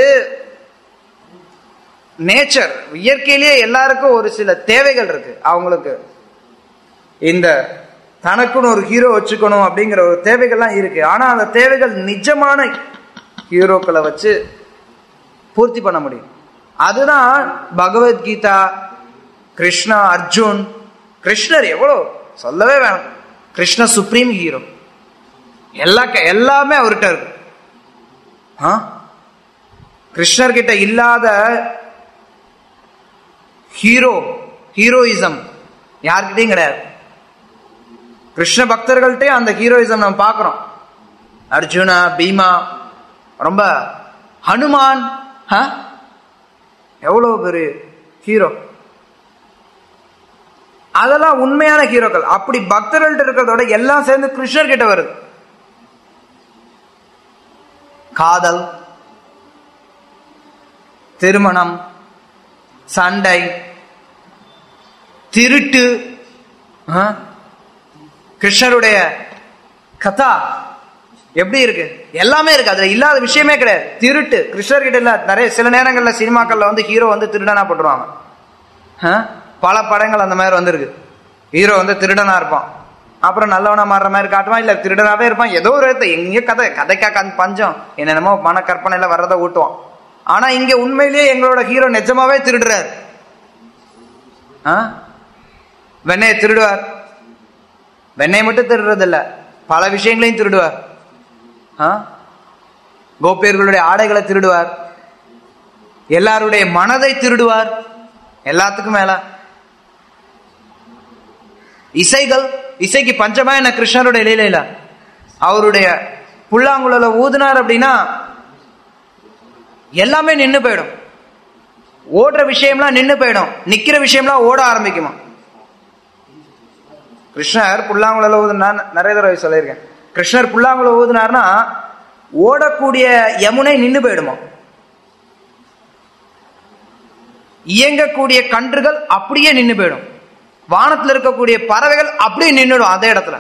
நேச்சர், இயற்கையிலேயே எல்லாருக்கும் ஒரு சில தேவைகள் இருக்கு. அவங்களுக்கு இந்த தனக்குன்னு ஒரு ஹீரோ வச்சுக்கணும் அப்படிங்கிற ஒரு தேவைகள்லாம் இருக்கு. ஆனா அந்த தேவைகள் நிஜமான ஹீரோக்களை வச்சு பூர்த்தி பண்ண முடியும். அதுதான் பகவத்கீதா, கிருஷ்ணா, அர்ஜுன் கிருஷ்ணர் எவ்வளோ சொல்லவே வேணும். கிருஷ்ணர் சுப்ரீம் ஹீரோ. எல்லா எல்லாமே அவர்கிட்ட இருக்கு. கிருஷ்ணர் கிட்ட இல்லாத ஹீரோ ஹீரோயிசம் யார்கிட்டையும் கிடையாது. கிருஷ்ண பக்தர்கள்ட்டே அந்த ஹீரோயிசம் நம்ம பார்க்கிறோம். அர்ஜுனா, பீமா, ரொம்ப ஹனுமான், எவ்வளவு பெரிய ஹீரோ. அதெல்லாம் உண்மையான ஹீரோக்கள். அப்படி பக்தர்கள்ட்ட இருக்கிறதோட எல்லாம் சேர்ந்து கிருஷ்ணர் கிட்ட வருது. காதல், திருமணம், சண்டை, திருட்டு, கிருஷ்ணருடைய கதா எப்படி இருக்கு? எல்லாமே இருக்கு. அதுல இல்லாத விஷயமே கிடையாது. திருட்டு கிருஷ்ணர்கிட்ட இல்ல. நிறைய சில நேரங்கள்ல சினிமாக்கள்ல வந்து ஹீரோ வந்து திருடனா போட்டுருவாங்க. பல படங்கள் அந்த மாதிரி வந்திருக்கு. ஹீரோ வந்து திருடனா இருப்பான், அப்புறம் நல்லவனா மாறுற மாதிரி காட்டுவான், இல்ல திருடனாவே இருப்பான். ஏதோ ஒரு எங்கேயோ கதை கதைக்கா பஞ்சம் என்னென்னமோ மன கற்பனையில வர்றதை ஊட்டுவான். ஆனா இங்க உண்மையிலேயே எங்களோட ஹீரோ நிஜமாவே திருடுறார். வெண்ணையை திருடுவார். வெண்ணெய் மட்டும் திருடுறது இல்ல, பல விஷயங்களையும் திருடுவார். கோபியர்களுடைய ஆடைகளை திருடுவார், எல்லாருடைய மனதை திருடுவார். எல்லாத்துக்கும் மேல இசைகள், இசைக்கு பஞ்சமா என்ன கிருஷ்ணருடைய லீலையில. அவருடைய புல்லாங்குழல ஊதுனார் அப்படின்னா எல்லாமே நின்று போயிடும். ஓடுற விஷயம்லாம் நின்று போயிடும், நிக்கிற விஷயம்லாம் ஓட ஆரம்பிக்குமா. கிருஷ்ணர் புல்லாங்குழல ஊதுனா, நிறைய தடவை சொல்லியிருக்கேன், கிருஷ்ணர் புல்லாங்குழல ஊதுனார்னா ஓடக்கூடிய யமுனை நின்று போயிடுமா. இயங்கக்கூடிய கன்றுகள் அப்படியே நின்று போயிடும். வானத்தில் இருக்கக்கூடிய பறவைகள் அப்படியே நின்றுடும் அதே இடத்துல.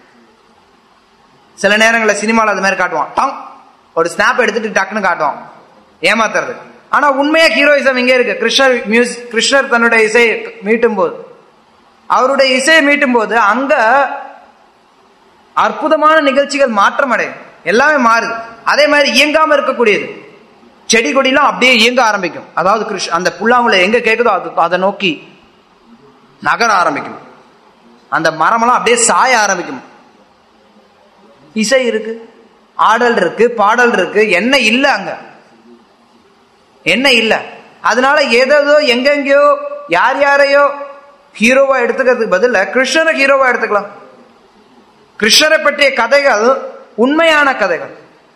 சில நேரங்களில் சினிமாவில் அது மாதிரி காட்டுவான், ஒரு ஸ்னாப் எடுத்துட்டு டக்குன்னு காட்டுவான், ஏமாத்துறது. ஆனா உண்மையா ஹீரோயிசம் இங்கே இருக்கு. கிருஷ்ணர் மியூசிக், கிருஷ்ணர் தன்னுடைய இசையை மீட்டும் போது, அவருடைய இசையை மீட்டும் போது அங்க அற்புதமான நிகழ்ச்சிகள் மாற்றம் அடையும், எல்லாமே மாறுது. அதே மாதிரி இயங்காம இருக்கக்கூடியது, செடி கொடிலாம் அப்படியே இயங்க ஆரம்பிக்கும். அதாவது கிருஷ்ண அந்த புல்லாங்குழல் எங்க கேட்குதோ அது அதை நோக்கி நகர ஆரம்பிக்கும். அந்த மரமெல்லாம் அப்படியே சாய ஆரம்பிக்கும். இசை இருக்கு, ஆடல் இருக்கு, பாடல் இருக்கு, என்ன இல்லை அங்க, என்ன இல்லை. அதனால ஏதோ எங்கெங்கயோ யார் யாரையோ ஹீரோவா எடுத்துக்கிறதுக்கு பதில் கிருஷ்ணரை ஹீரோவா எடுத்துக்கலாம். கிருஷ்ணரை பற்றிய கதைகள் உண்மையான கதைகள்,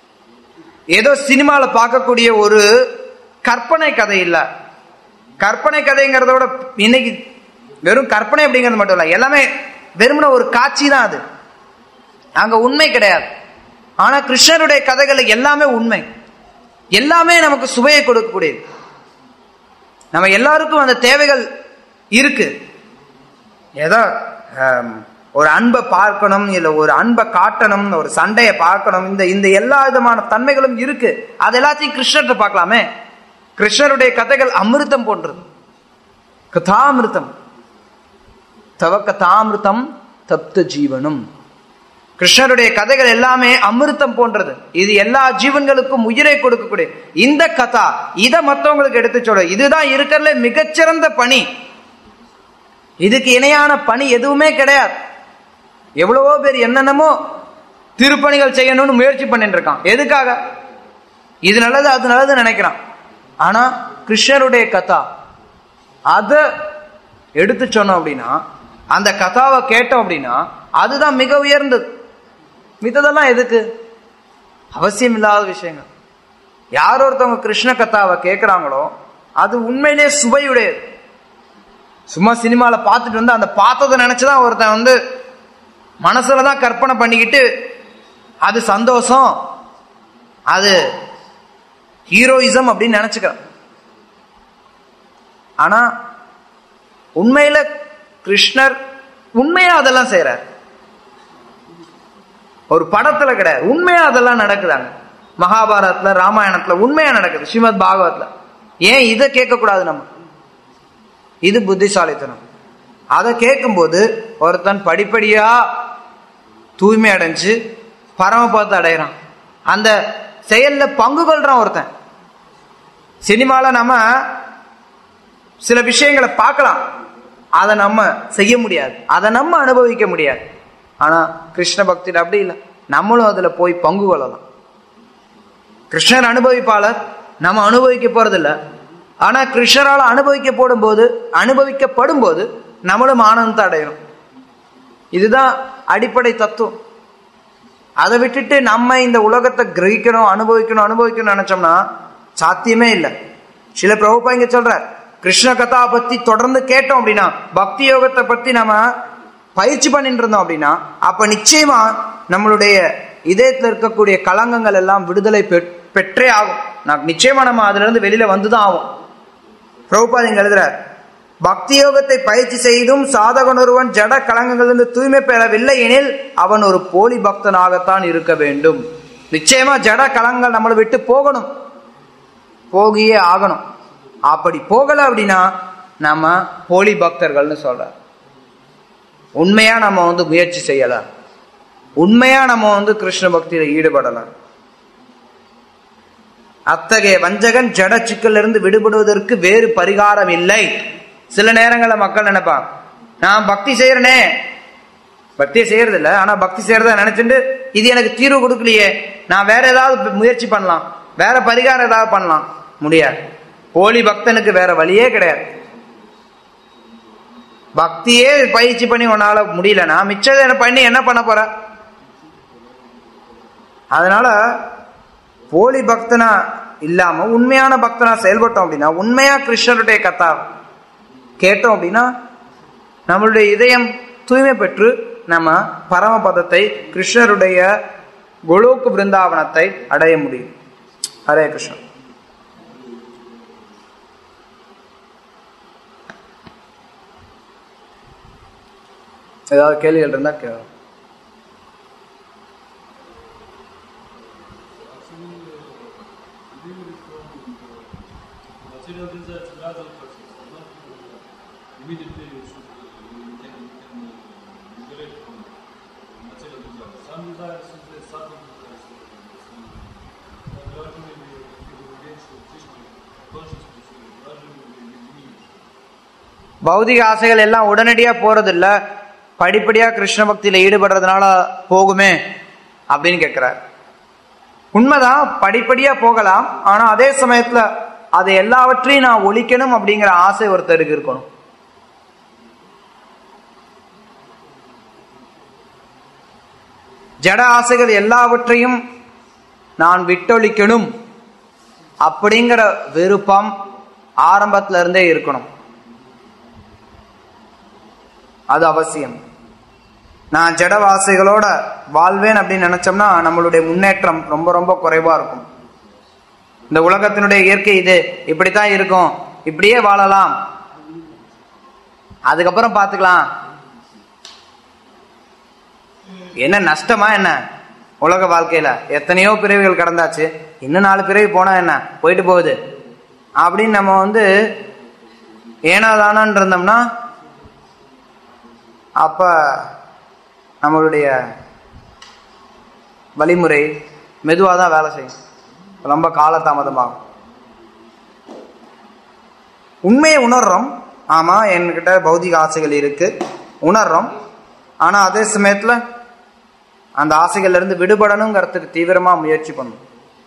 ஏதோ சினிமால பார்க்கக்கூடிய ஒரு கற்பனை கதை இல்ல. கற்பனை கதைங்கிறதோட இன்னைக்கு வெறும் கற்பனை அப்படிங்கிறது மட்டும் இல்ல, எல்லாமே வெறுமன ஒரு காட்சி தான். அது அங்க உண்மை கிடையாது. ஆனா கிருஷ்ணருடைய கதைகள் எல்லாமே உண்மை, எல்லாமே நமக்கு சுவையை கொடுக்கக்கூடியது. நம்ம எல்லாருக்கும் அந்த தேவைகள் இருக்கு. ஏதோ ஒரு அன்பை பார்க்கணும், இல்ல ஒரு அன்பை காட்டணும், ஒரு சண்டையை பார்க்கணும், இந்த இந்த எல்லா விதமான தன்மைகளும் இருக்கு. அது எல்லாத்தையும் கிருஷ்ணர்கிட்ட பார்க்கலாமே. கிருஷ்ணருடைய கதைகள் அமிர்தம் போன்றது, கதாமிருத்தம். தவ கதாமிருத்தம் தப்த ஜீவனும். கிருஷ்ணருடைய கதைகள் எல்லாமே அமிர்தம் போன்றது. இது எல்லா ஜீவன்களுக்கும் உயிரை கொடுக்கக்கூடிய இந்த கதா, இதை மற்றவங்களுக்கு எடுத்து சொல்ல, இதுதான் இருக்கிறதுல மிகச்சிறந்த பணி. இதுக்கு இணையான பணி எதுவுமே கிடையாது. எவ்வளவோ பேர் என்னென்னமோ திருப்பணிகள் செய்யணும்னு முயற்சி பண்ணிட்டு இருக்கான். எதுக்காக? இது நல்லது அது நல்லது நினைக்கிறான். ஆனா கிருஷ்ணருடைய கதா அதை எடுத்து சொன்னோம் அப்படின்னா, அந்த கதாவை கேட்டோம் அப்படின்னா அதுதான் மிக உயர்ந்தது. மித்ததெல்லாம் எதுக்கு? அவசியம் இல்லாத விஷயங்கள். யார் ஒருத்தவங்க கிருஷ்ண கதாவை கேட்கிறாங்களோ அது உண்மையிலே சுவையுடையது. சும்மா சினிமால பார்த்துட்டு வந்து அந்த பார்த்ததை நினைச்சுதான் ஒருத்தன் வந்து மனசுலதான் கற்பனை பண்ணிக்கிட்டு அது சந்தோஷம், அது ஹீரோயிசம் அப்படின்னு நினைச்சுக்கிறான். ஆனா உண்மையில கிருஷ்ணர் உண்மையா அதெல்லாம் செய்யறார். ஒரு படத்துல கிடையாது, உண்மையா அதெல்லாம் நடக்குதாங்க. மகாபாரதத்துல, ராமாயணத்துல உண்மையா நடக்குது, ஸ்ரீமத் பாகவத்ல. ஏன் இதை கேட்க கூடாது நம்ம? இது புத்திசாலித்தனம். அதை கேட்கும்போது ஒருத்தன் படிப்படியா தூய்மை அடைஞ்சு பரமபதத்தை அடைகிறான், அந்த செயல்ல பங்கு கொள்றான் ஒருத்தன். சினிமால நம்ம சில விஷயங்களை பார்க்கலாம், அதை நம்ம செய்ய முடியாது, அதை நம்ம அனுபவிக்க முடியாது. ஆனா கிருஷ்ண பக்தியில் அப்படி இல்லை, நம்மளும் அதுல போய் பங்கு கொள்ளலாம். கிருஷ்ணர் அனுபவிப்பாளர், நம்ம அனுபவிக்க போறதில்லை. ஆனா கிருஷ்ணரால் அனுபவிக்கப்படும் போது அனுபவிக்கப்படும் போது நம்மளும் ஆனந்தத்தை அடையணும். இதுதான் அடிப்படை தத்துவம். அதை விட்டுட்டு நம்ம இந்த உலகத்தை கிரகிக்கணும், அனுபவிக்கணும் அனுபவிக்கணும் நினைச்சோம்னா சாத்தியமே இல்லை. சில பிரபுபா இங்க சொல்ற, கிருஷ்ண கதா பத்தி தொடர்ந்து கேட்டோம் அப்படின்னா, பக்தி யோகத்தை பத்தி நம்ம பயிற்சி பண்ணிட்டு இருந்தோம் அப்படின்னா, அப்ப நிச்சயமா நம்மளுடைய இதயத்தில் இருக்கக்கூடிய கலங்கங்கள் எல்லாம் விடுதலை பெற்றே ஆகும். நான் நிச்சயமா நம்ம அதுல இருந்து வெளியில வந்துதான் ஆகும். பிரபுபாத் இங்க எழுதுற, பக்தி யோகத்தை பயிற்சி செய்தும் சாதகன் ஒருவன் ஜட கலங்கங்களிலிருந்து தூய்மை பெறவில்லை எனில் அவன் ஒரு போலி பக்தனாகத்தான் இருக்க வேண்டும். நிச்சயமா ஜட கலங்கள் நம்மளை விட்டு போகணும், போகியே ஆகணும். அப்படி போகல அப்படின்னா நம்ம போலி பக்தர்கள்னு சொல்ற. உண்மையா நம்ம வந்து முயற்சி செய்யல, உண்மையா நம்ம வந்து கிருஷ்ண பக்தியில ஈடுபடல. அத்தகைய வஞ்சகன் ஜட சிக்கல் இருந்து விடுபடுவதற்கு வேறு பரிகாரம் இல்லை. சில நேரங்களில் மக்கள் நினைப்பாங்க, நான் பக்தி செய்யறனே, பக்தியை செய்யறது இல்லை, ஆனா பக்தி செய்யறத நினைச்சுட்டு இது எனக்கு தீர்வு கொடுக்கலையே, நான் வேற ஏதாவது முயற்சி பண்ணலாம், வேற பரிகாரம் ஏதாவது பண்ணலாம். முடியாது. போலி பக்தனுக்கு வேற வழியே கிடையாது. பக்தியே பயிற்சி பண்ணி உன்னால முடியலன்னா மிச்சத்தை பண்ணி என்ன பண்ண போற? அதனால போலி பக்தனா இல்லாம உண்மையான பக்தனா செயல்பட்டோம் அப்படின்னா, உண்மையா கிருஷ்ணருடைய கதா கேட்டோம் அப்படின்னா நம்மளுடைய இதயம் தூய்மை பெற்று நம்ம பரமபதத்தை, கிருஷ்ணருடைய கோலோக பிருந்தாவனத்தை அடைய முடியும். ஹரே கிருஷ்ணன். ஏதாவது கேள்விகள் இருந்தா கேள்வி. பௌதிக ஆசைகள் எல்லாம் உடனடியா போறது இல்ல, படிப்படியா கிருஷ்ண பக்தியில ஈடுபடுறதுனால போகுமே அப்படின்னு கேட்கிறார். உண்மைதான், படிப்படியா போகலாம். ஆனா அதே சமயத்துல அதை எல்லாவற்றையும் நான் ஒழிக்கணும் அப்படிங்கிற ஆசை ஒருத்தருக்கு இருக்கணும். ஜட ஆசைகள் எல்லாவற்றையும் நான் விட்டொழிக்கணும் அப்படிங்கிற விருப்பம் ஆரம்பத்துல இருந்தே இருக்கணும். அது அவசியம். நான் ஜடவாசைகளோட வாழ்வேன் அப்படின்னு நினைச்சோம்னா நம்மளுடைய முன்னேற்றம் ரொம்ப ரொம்ப குறைவா இருக்கும். இந்த உலகத்தினுடைய இயற்கை இது, இப்படித்தான் இருக்கும், இப்படியே வாழலாம், அதுக்கப்புறம் பார்த்துக்கலாம். என்ன நஷ்டமா என்ன உலக வாழ்க்கையில? எத்தனையோ பிறவிகள் கடந்தாச்சு, இன்னும் நாலு பிறவி போனா என்ன, போயிட்டு போகுது அப்படின்னு நம்ம வந்து ஏனாதானு இருந்தோம்னா அப்ப நம்மளுடைய வழிமுறை மெதுவாக தான் வேலை செய்யும், ரொம்ப காலதாமதமாகும். உண்மையை உணர்றோம், ஆமா என்கிட்ட பௌதிக ஆசைகள் இருக்கு உணர்றோம். ஆனா அதே சமயத்துல அந்த ஆசைகள்ல இருந்து விடுபடணுங்கிறதுக்கு தீவிரமா முயற்சி பண்ணணும்.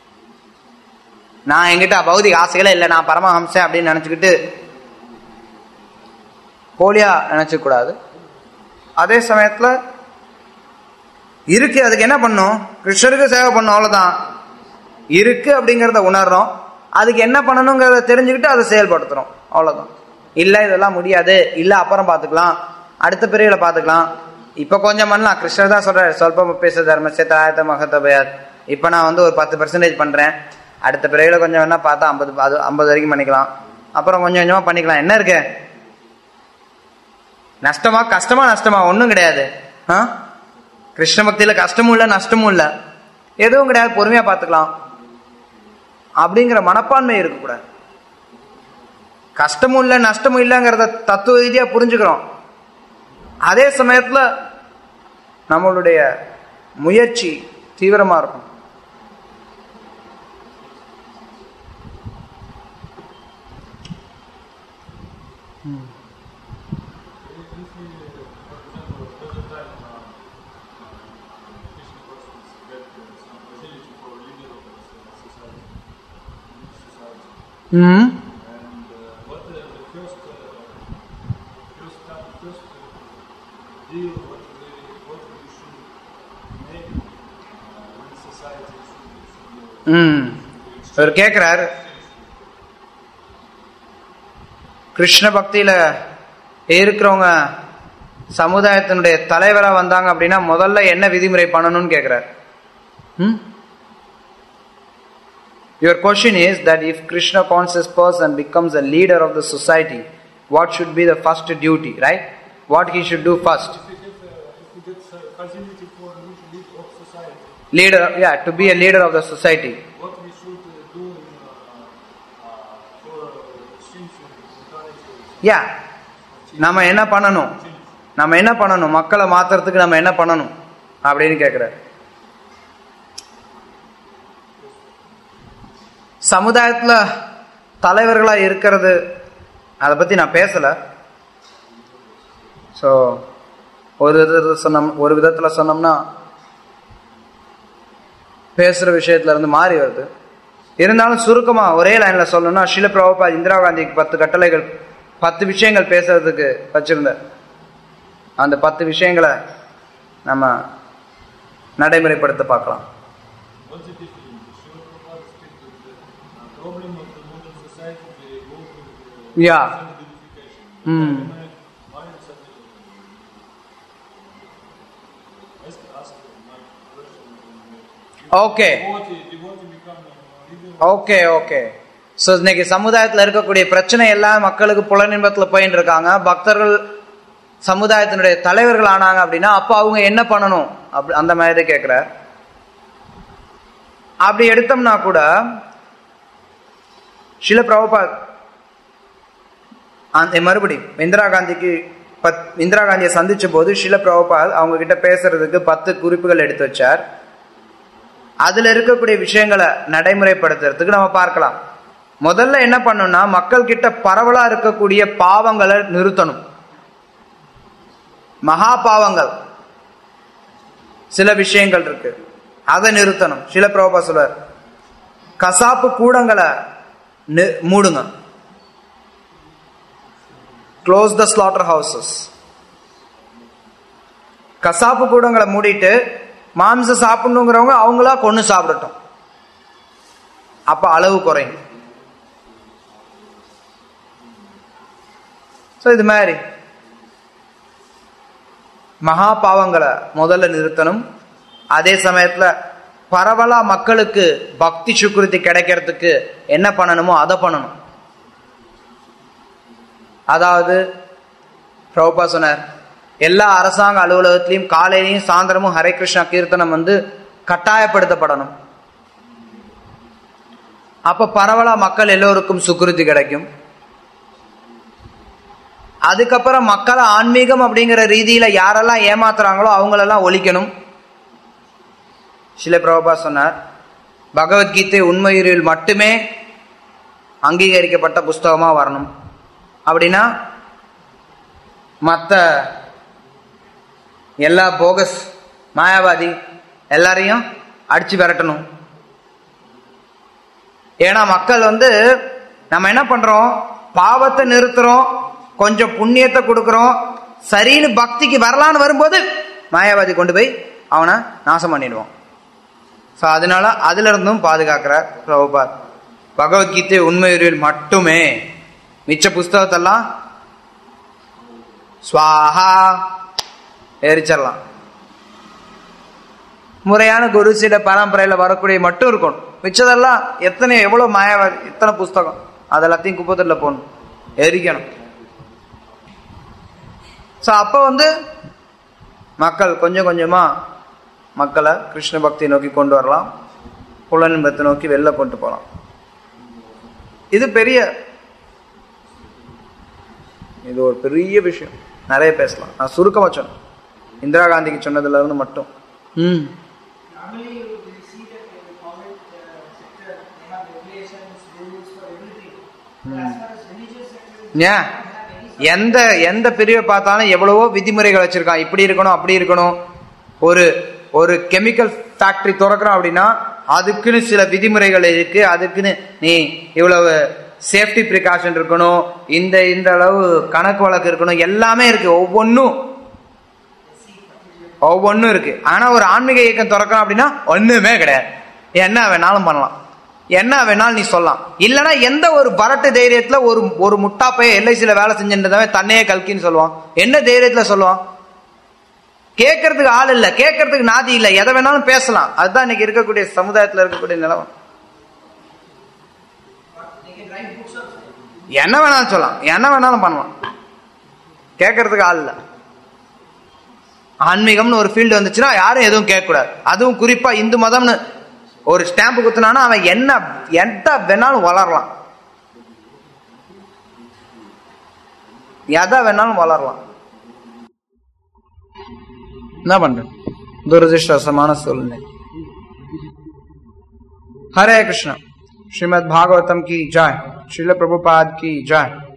நான் என்கிட்ட பௌதிக ஆசைகளே இல்லை, நான் பரமஹம்சன் அப்படின்னு நினைச்சுக்கிட்டு போலியா நினைச்சுக்க கூடாது. அதே சமயத்துல இருக்கு, அதுக்கு என்ன பண்ணும்? கிருஷ்ணருக்கு சேவை பண்ணும், அவ்வளவுதான். இருக்கு அப்படிங்கிறத உணர்றோம், அதுக்கு என்ன பண்ணணுங்கிறத தெரிஞ்சுக்கிட்டு அதை செயல்படுத்துறோம், அவ்வளவுதான். இல்ல இதெல்லாம் முடியாது, இல்ல அப்புறம் பாத்துக்கலாம், அடுத்த பிரிவுல பாத்துக்கலாம், இப்ப கொஞ்சம் பண்ணலாம். கிருஷ்ணர் தான் சொல்றாரு, சொல்பம் பேச தர்மசே தாயத்த மகத்தபயாத். இப்ப நான் வந்து ஒரு பத்து பெர்சன்டேஜ் பண்றேன், அடுத்த பிரிவுல கொஞ்சம் வேணா பார்த்தா ஐம்பது அது ஐம்பது வரைக்கும் பண்ணிக்கலாம், அப்புறம் கொஞ்சம் கொஞ்சமா பண்ணிக்கலாம். என்ன இருக்கு? நஷ்டமா கஷ்டமா? நஷ்டமா ஒன்றும் கிடையாது. ஆ கிருஷ்ண பக்தியில கஷ்டமும் இல்லை நஷ்டமும் இல்லை, எதுவும் கிடையாது, பொறுமையா பார்த்துக்கலாம் அப்படிங்கிற மனப்பான்மை இருக்கக்கூடாது. கஷ்டமும் இல்லை நஷ்டமும் இல்லைங்கிறத தத்துவ ரீதியா புரிஞ்சுக்கிறோம். அதே சமயத்துல நம்மளுடைய முயற்சி தீவிரமா இருக்கும். Hmm. ம் அவர் கேட்கிறார், கிருஷ்ண பக்தியில இருக்கிறவங்க சமுதாயத்தினுடைய தலைவரா வந்தாங்க அப்படின்னா முதல்ல என்ன விதிமுறை பண்ணணும்னு கேட்கிறார். ம் Your question is that if Krishna conscious person becomes a leader of the society, what should be the first duty, right? What he should do first? Leader, yeah, to be a leader of the society. What we should do in, uh, uh, for extinction? Yeah. நம்ம என்ன பண்ணணும், நம்ம என்ன பண்ணணும், மக்களை மாத்துறதுக்கு நம்ம என்ன பண்ணணும் அப்படின்னு கேட்கிறார். சமுதாயத்துல தலைவர்களா இருக்கிறது அதை பத்தி நான் பேசல. ஸோ ஒரு விதத்துல சொன்னோம் ஒரு விதத்துல சொன்னோம்னா பேசுற விஷயத்துல இருந்து மாறி வருது. இருந்தாலும் சுருக்கமா ஒரே லைன்ல சொல்லணும்னா, ஷீல பிரபுபாத் இந்திரா காந்திக்கு பத்து கட்டளைகள் பத்து விஷயங்கள் பேசுறதுக்கு வச்சிருந்த அந்த பத்து விஷயங்களை நம்ம நடைமுறைப்படுத்த பார்க்கலாம். Yeah. Hmm. Okay. Okay, okay. So இன்னைக்கு சமுதாயத்தில் இருக்கக்கூடிய பிரச்சனை எல்லாம் மக்களுக்கு புலனின்பத்தில் போயிட்டு இருக்காங்க. பக்தர்கள் சமுதாயத்தினுடைய தலைவர்கள் ஆனாங்க அப்படின்னா அப்ப அவங்க என்ன பண்ணணும் அப்படி அந்த மாதிரி கேட்கிற. அப்படி எடுத்தோம்னா கூட ஷீல பிரபுபாத் அந்த மறுபடி இந்திரா காந்திக்கு பத் இந்திரா காந்தியை சந்திச்ச போது ஷீல பிரபுபாத் அவங்க கிட்ட பேசுறதுக்கு பத்து குறிப்புகள் எடுத்து வச்சார். அதுல இருக்கக்கூடிய விஷயங்களை நடைமுறைப்படுத்துறதுக்கு நம்ம பார்க்கலாம். முதல்ல என்ன பண்ணணும்னா, மக்கள் கிட்ட பரவலா இருக்கக்கூடிய பாவங்களை நிறுத்தணும். மகா பாவங்கள் சில விஷயங்கள் இருக்கு, அதை நிறுத்தணும். ஷீல பிரபுபாத் சொல்றார், கசாப்பு கூடங்களை மூடுங்க. Close the slaughter houses. கசாப்பு கூடங்களை மூடிட்டு மாம்சம் சாப்பிடணுங்கிறவங்க அவங்களா கொண்டு சாப்பிடட்டும், அப்ப அளவு குறையும். இது மாதிரி மகா பாவங்களை முதல்ல நிறுத்தணும். அதே சமயத்துல பரவலா மக்களுக்கு பக்தி சுக்ருதி கிடைக்கிறதுக்கு என்ன பண்ணணுமோ அதை பண்ணணும். அதாவது பிரபுபா சொன்னார், எல்லா அரசாங்க அலுவலகத்திலையும் காலையிலையும் சாயந்தரமும் ஹரே கிருஷ்ணா கீர்த்தனம் வந்து கட்டாயப்படுத்தப்படணும். அப்ப பரவலா மக்கள் எல்லோருக்கும் சுக்ருதி கிடைக்கும். அதுக்கப்புறம் மக்களை ஆன்மீகம் அப்படிங்கிற ரீதியில யாரெல்லாம் ஏமாத்துறாங்களோ அவங்களெல்லாம் ஒழிக்கணும். ஷீல பிரபுபா சொன்னார், பகவத்கீதை உண்மையில் மட்டுமே அங்கீகரிக்கப்பட்ட புஸ்தகமா வரணும். அப்படின்னா மற்ற எல்லா போகஸ் மாயாவாதி எல்லாரையும் அடிச்சு விரட்டணும். ஏன்னா மக்கள் வந்து நம்ம என்ன பண்றோம், பாவத்தை நிறுத்துறோம், கொஞ்சம் புண்ணியத்தை கொடுக்கறோம், சரின்னு பக்திக்கு வரலான்னு வரும்போது மாயாவாதி கொண்டு போய் அவனை நாசம் பண்ணிடுவான். ஸோ அதனால அதுல இருந்தும் பாதுகாக்கிறார் பிரபுபாத். பகவத்கீதை உண்மையில் மட்டுமே, மிச்ச புஸ்தகத்தெல்லாம் ஸ்வாஹா எரிச்சிடலாம். முறையான குரு சீட பரம்பரையில வரக்கூடிய மட்டும் இருக்கணும். மிச்சதெல்லாம் எத்தனை எவ்வளவு மாயாவாதி எத்தனை புஸ்தகம் அதெல்லாத்தையும் குப்பத்துல போகணும், எரிக்கணும். ஸோ அப்போ வந்து மக்கள் கொஞ்சம் கொஞ்சமா மக்களை கிருஷ்ண பக்தியை நோக்கி கொண்டு வரலாம், புலனின்பத்தை நோக்கி வெளில கொண்டு போகலாம். இது பெரிய இது ஒரு பெரிய விஷயம், நிறைய பேசலாம். நான் சுருக்கமா சொன்னேன், இந்திரா காந்திக்கு சொன்னதுல இருந்து மட்டும். ம் எந்த எந்த பிரிவை பார்த்தாலும் எவ்வளவோ விதிமுறைகள் வச்சிருக்கான். இப்படி இருக்கணும், அப்படி இருக்கணும். ஒரு ஒரு கெமிக்கல் ஃபேக்டரி திறக்கிறோம் அப்படின்னா அதுக்குன்னு சில விதிமுறைகள் இருக்கு. அதுக்குன்னு நீ இவ்வளவு சேஃப்டி ப்ரிகாஷன் இருக்கணும், இந்த இந்த அளவு கணக்கு வழக்கு இருக்கணும், எல்லாமே இருக்கு. ஒவ்வொன்றும் ஒவ்வொன்றும் இருக்கு. ஆனா ஒரு ஆன்மீக இயக்கம் திறக்கிறோம் அப்படின்னா ஒண்ணுமே கிடையாது. என்ன வேணாலும் பண்ணலாம், என்ன வேணாலும் நீ சொல்லலாம். இல்லைன்னா எந்த ஒரு பரட்டு தைரியத்துல ஒரு ஒரு முட்டாப்பைய எல்ஐசியில வேலை செஞ்சுட்டவன் தன்னையே கல்கின்னு சொல்லுவான்? என்ன தைரியத்துல சொல்லுவான்? கேட்கறதுக்கு ஆள் இல்ல, கேட்கறதுக்கு நாதி இல்ல, எதை வேணாலும் பேசலாம். அதுதான் இன்னைக்கு இருக்கக்கூடிய சமுதாயத்தில் இருக்கக்கூடிய நிலவரம். என்ன வேணாலும் சொல்லலாம், என்ன வேணாலும் பண்ணலாம், கேட்கறதுக்கு ஆள் இல்ல. ஆன்மீகம்னு ஒரு ஃபீல்டு வந்துச்சுன்னா யாரும் எதுவும் கேட்க கூடாது. அதுவும் குறிப்பா இந்து மதம்னு ஒரு ஸ்டாம்பு குத்துனானா அவன் என்ன எந்த வேணாலும் வளரலாம், எதை வேணாலும் வளரலாம். என்ன பண்ற? துரதிருஷ்டவசமான சூழ்நிலை. हरे कृष्ण। श्रीमद् भागवतम की जय। श्रील प्रभुपाद की जय।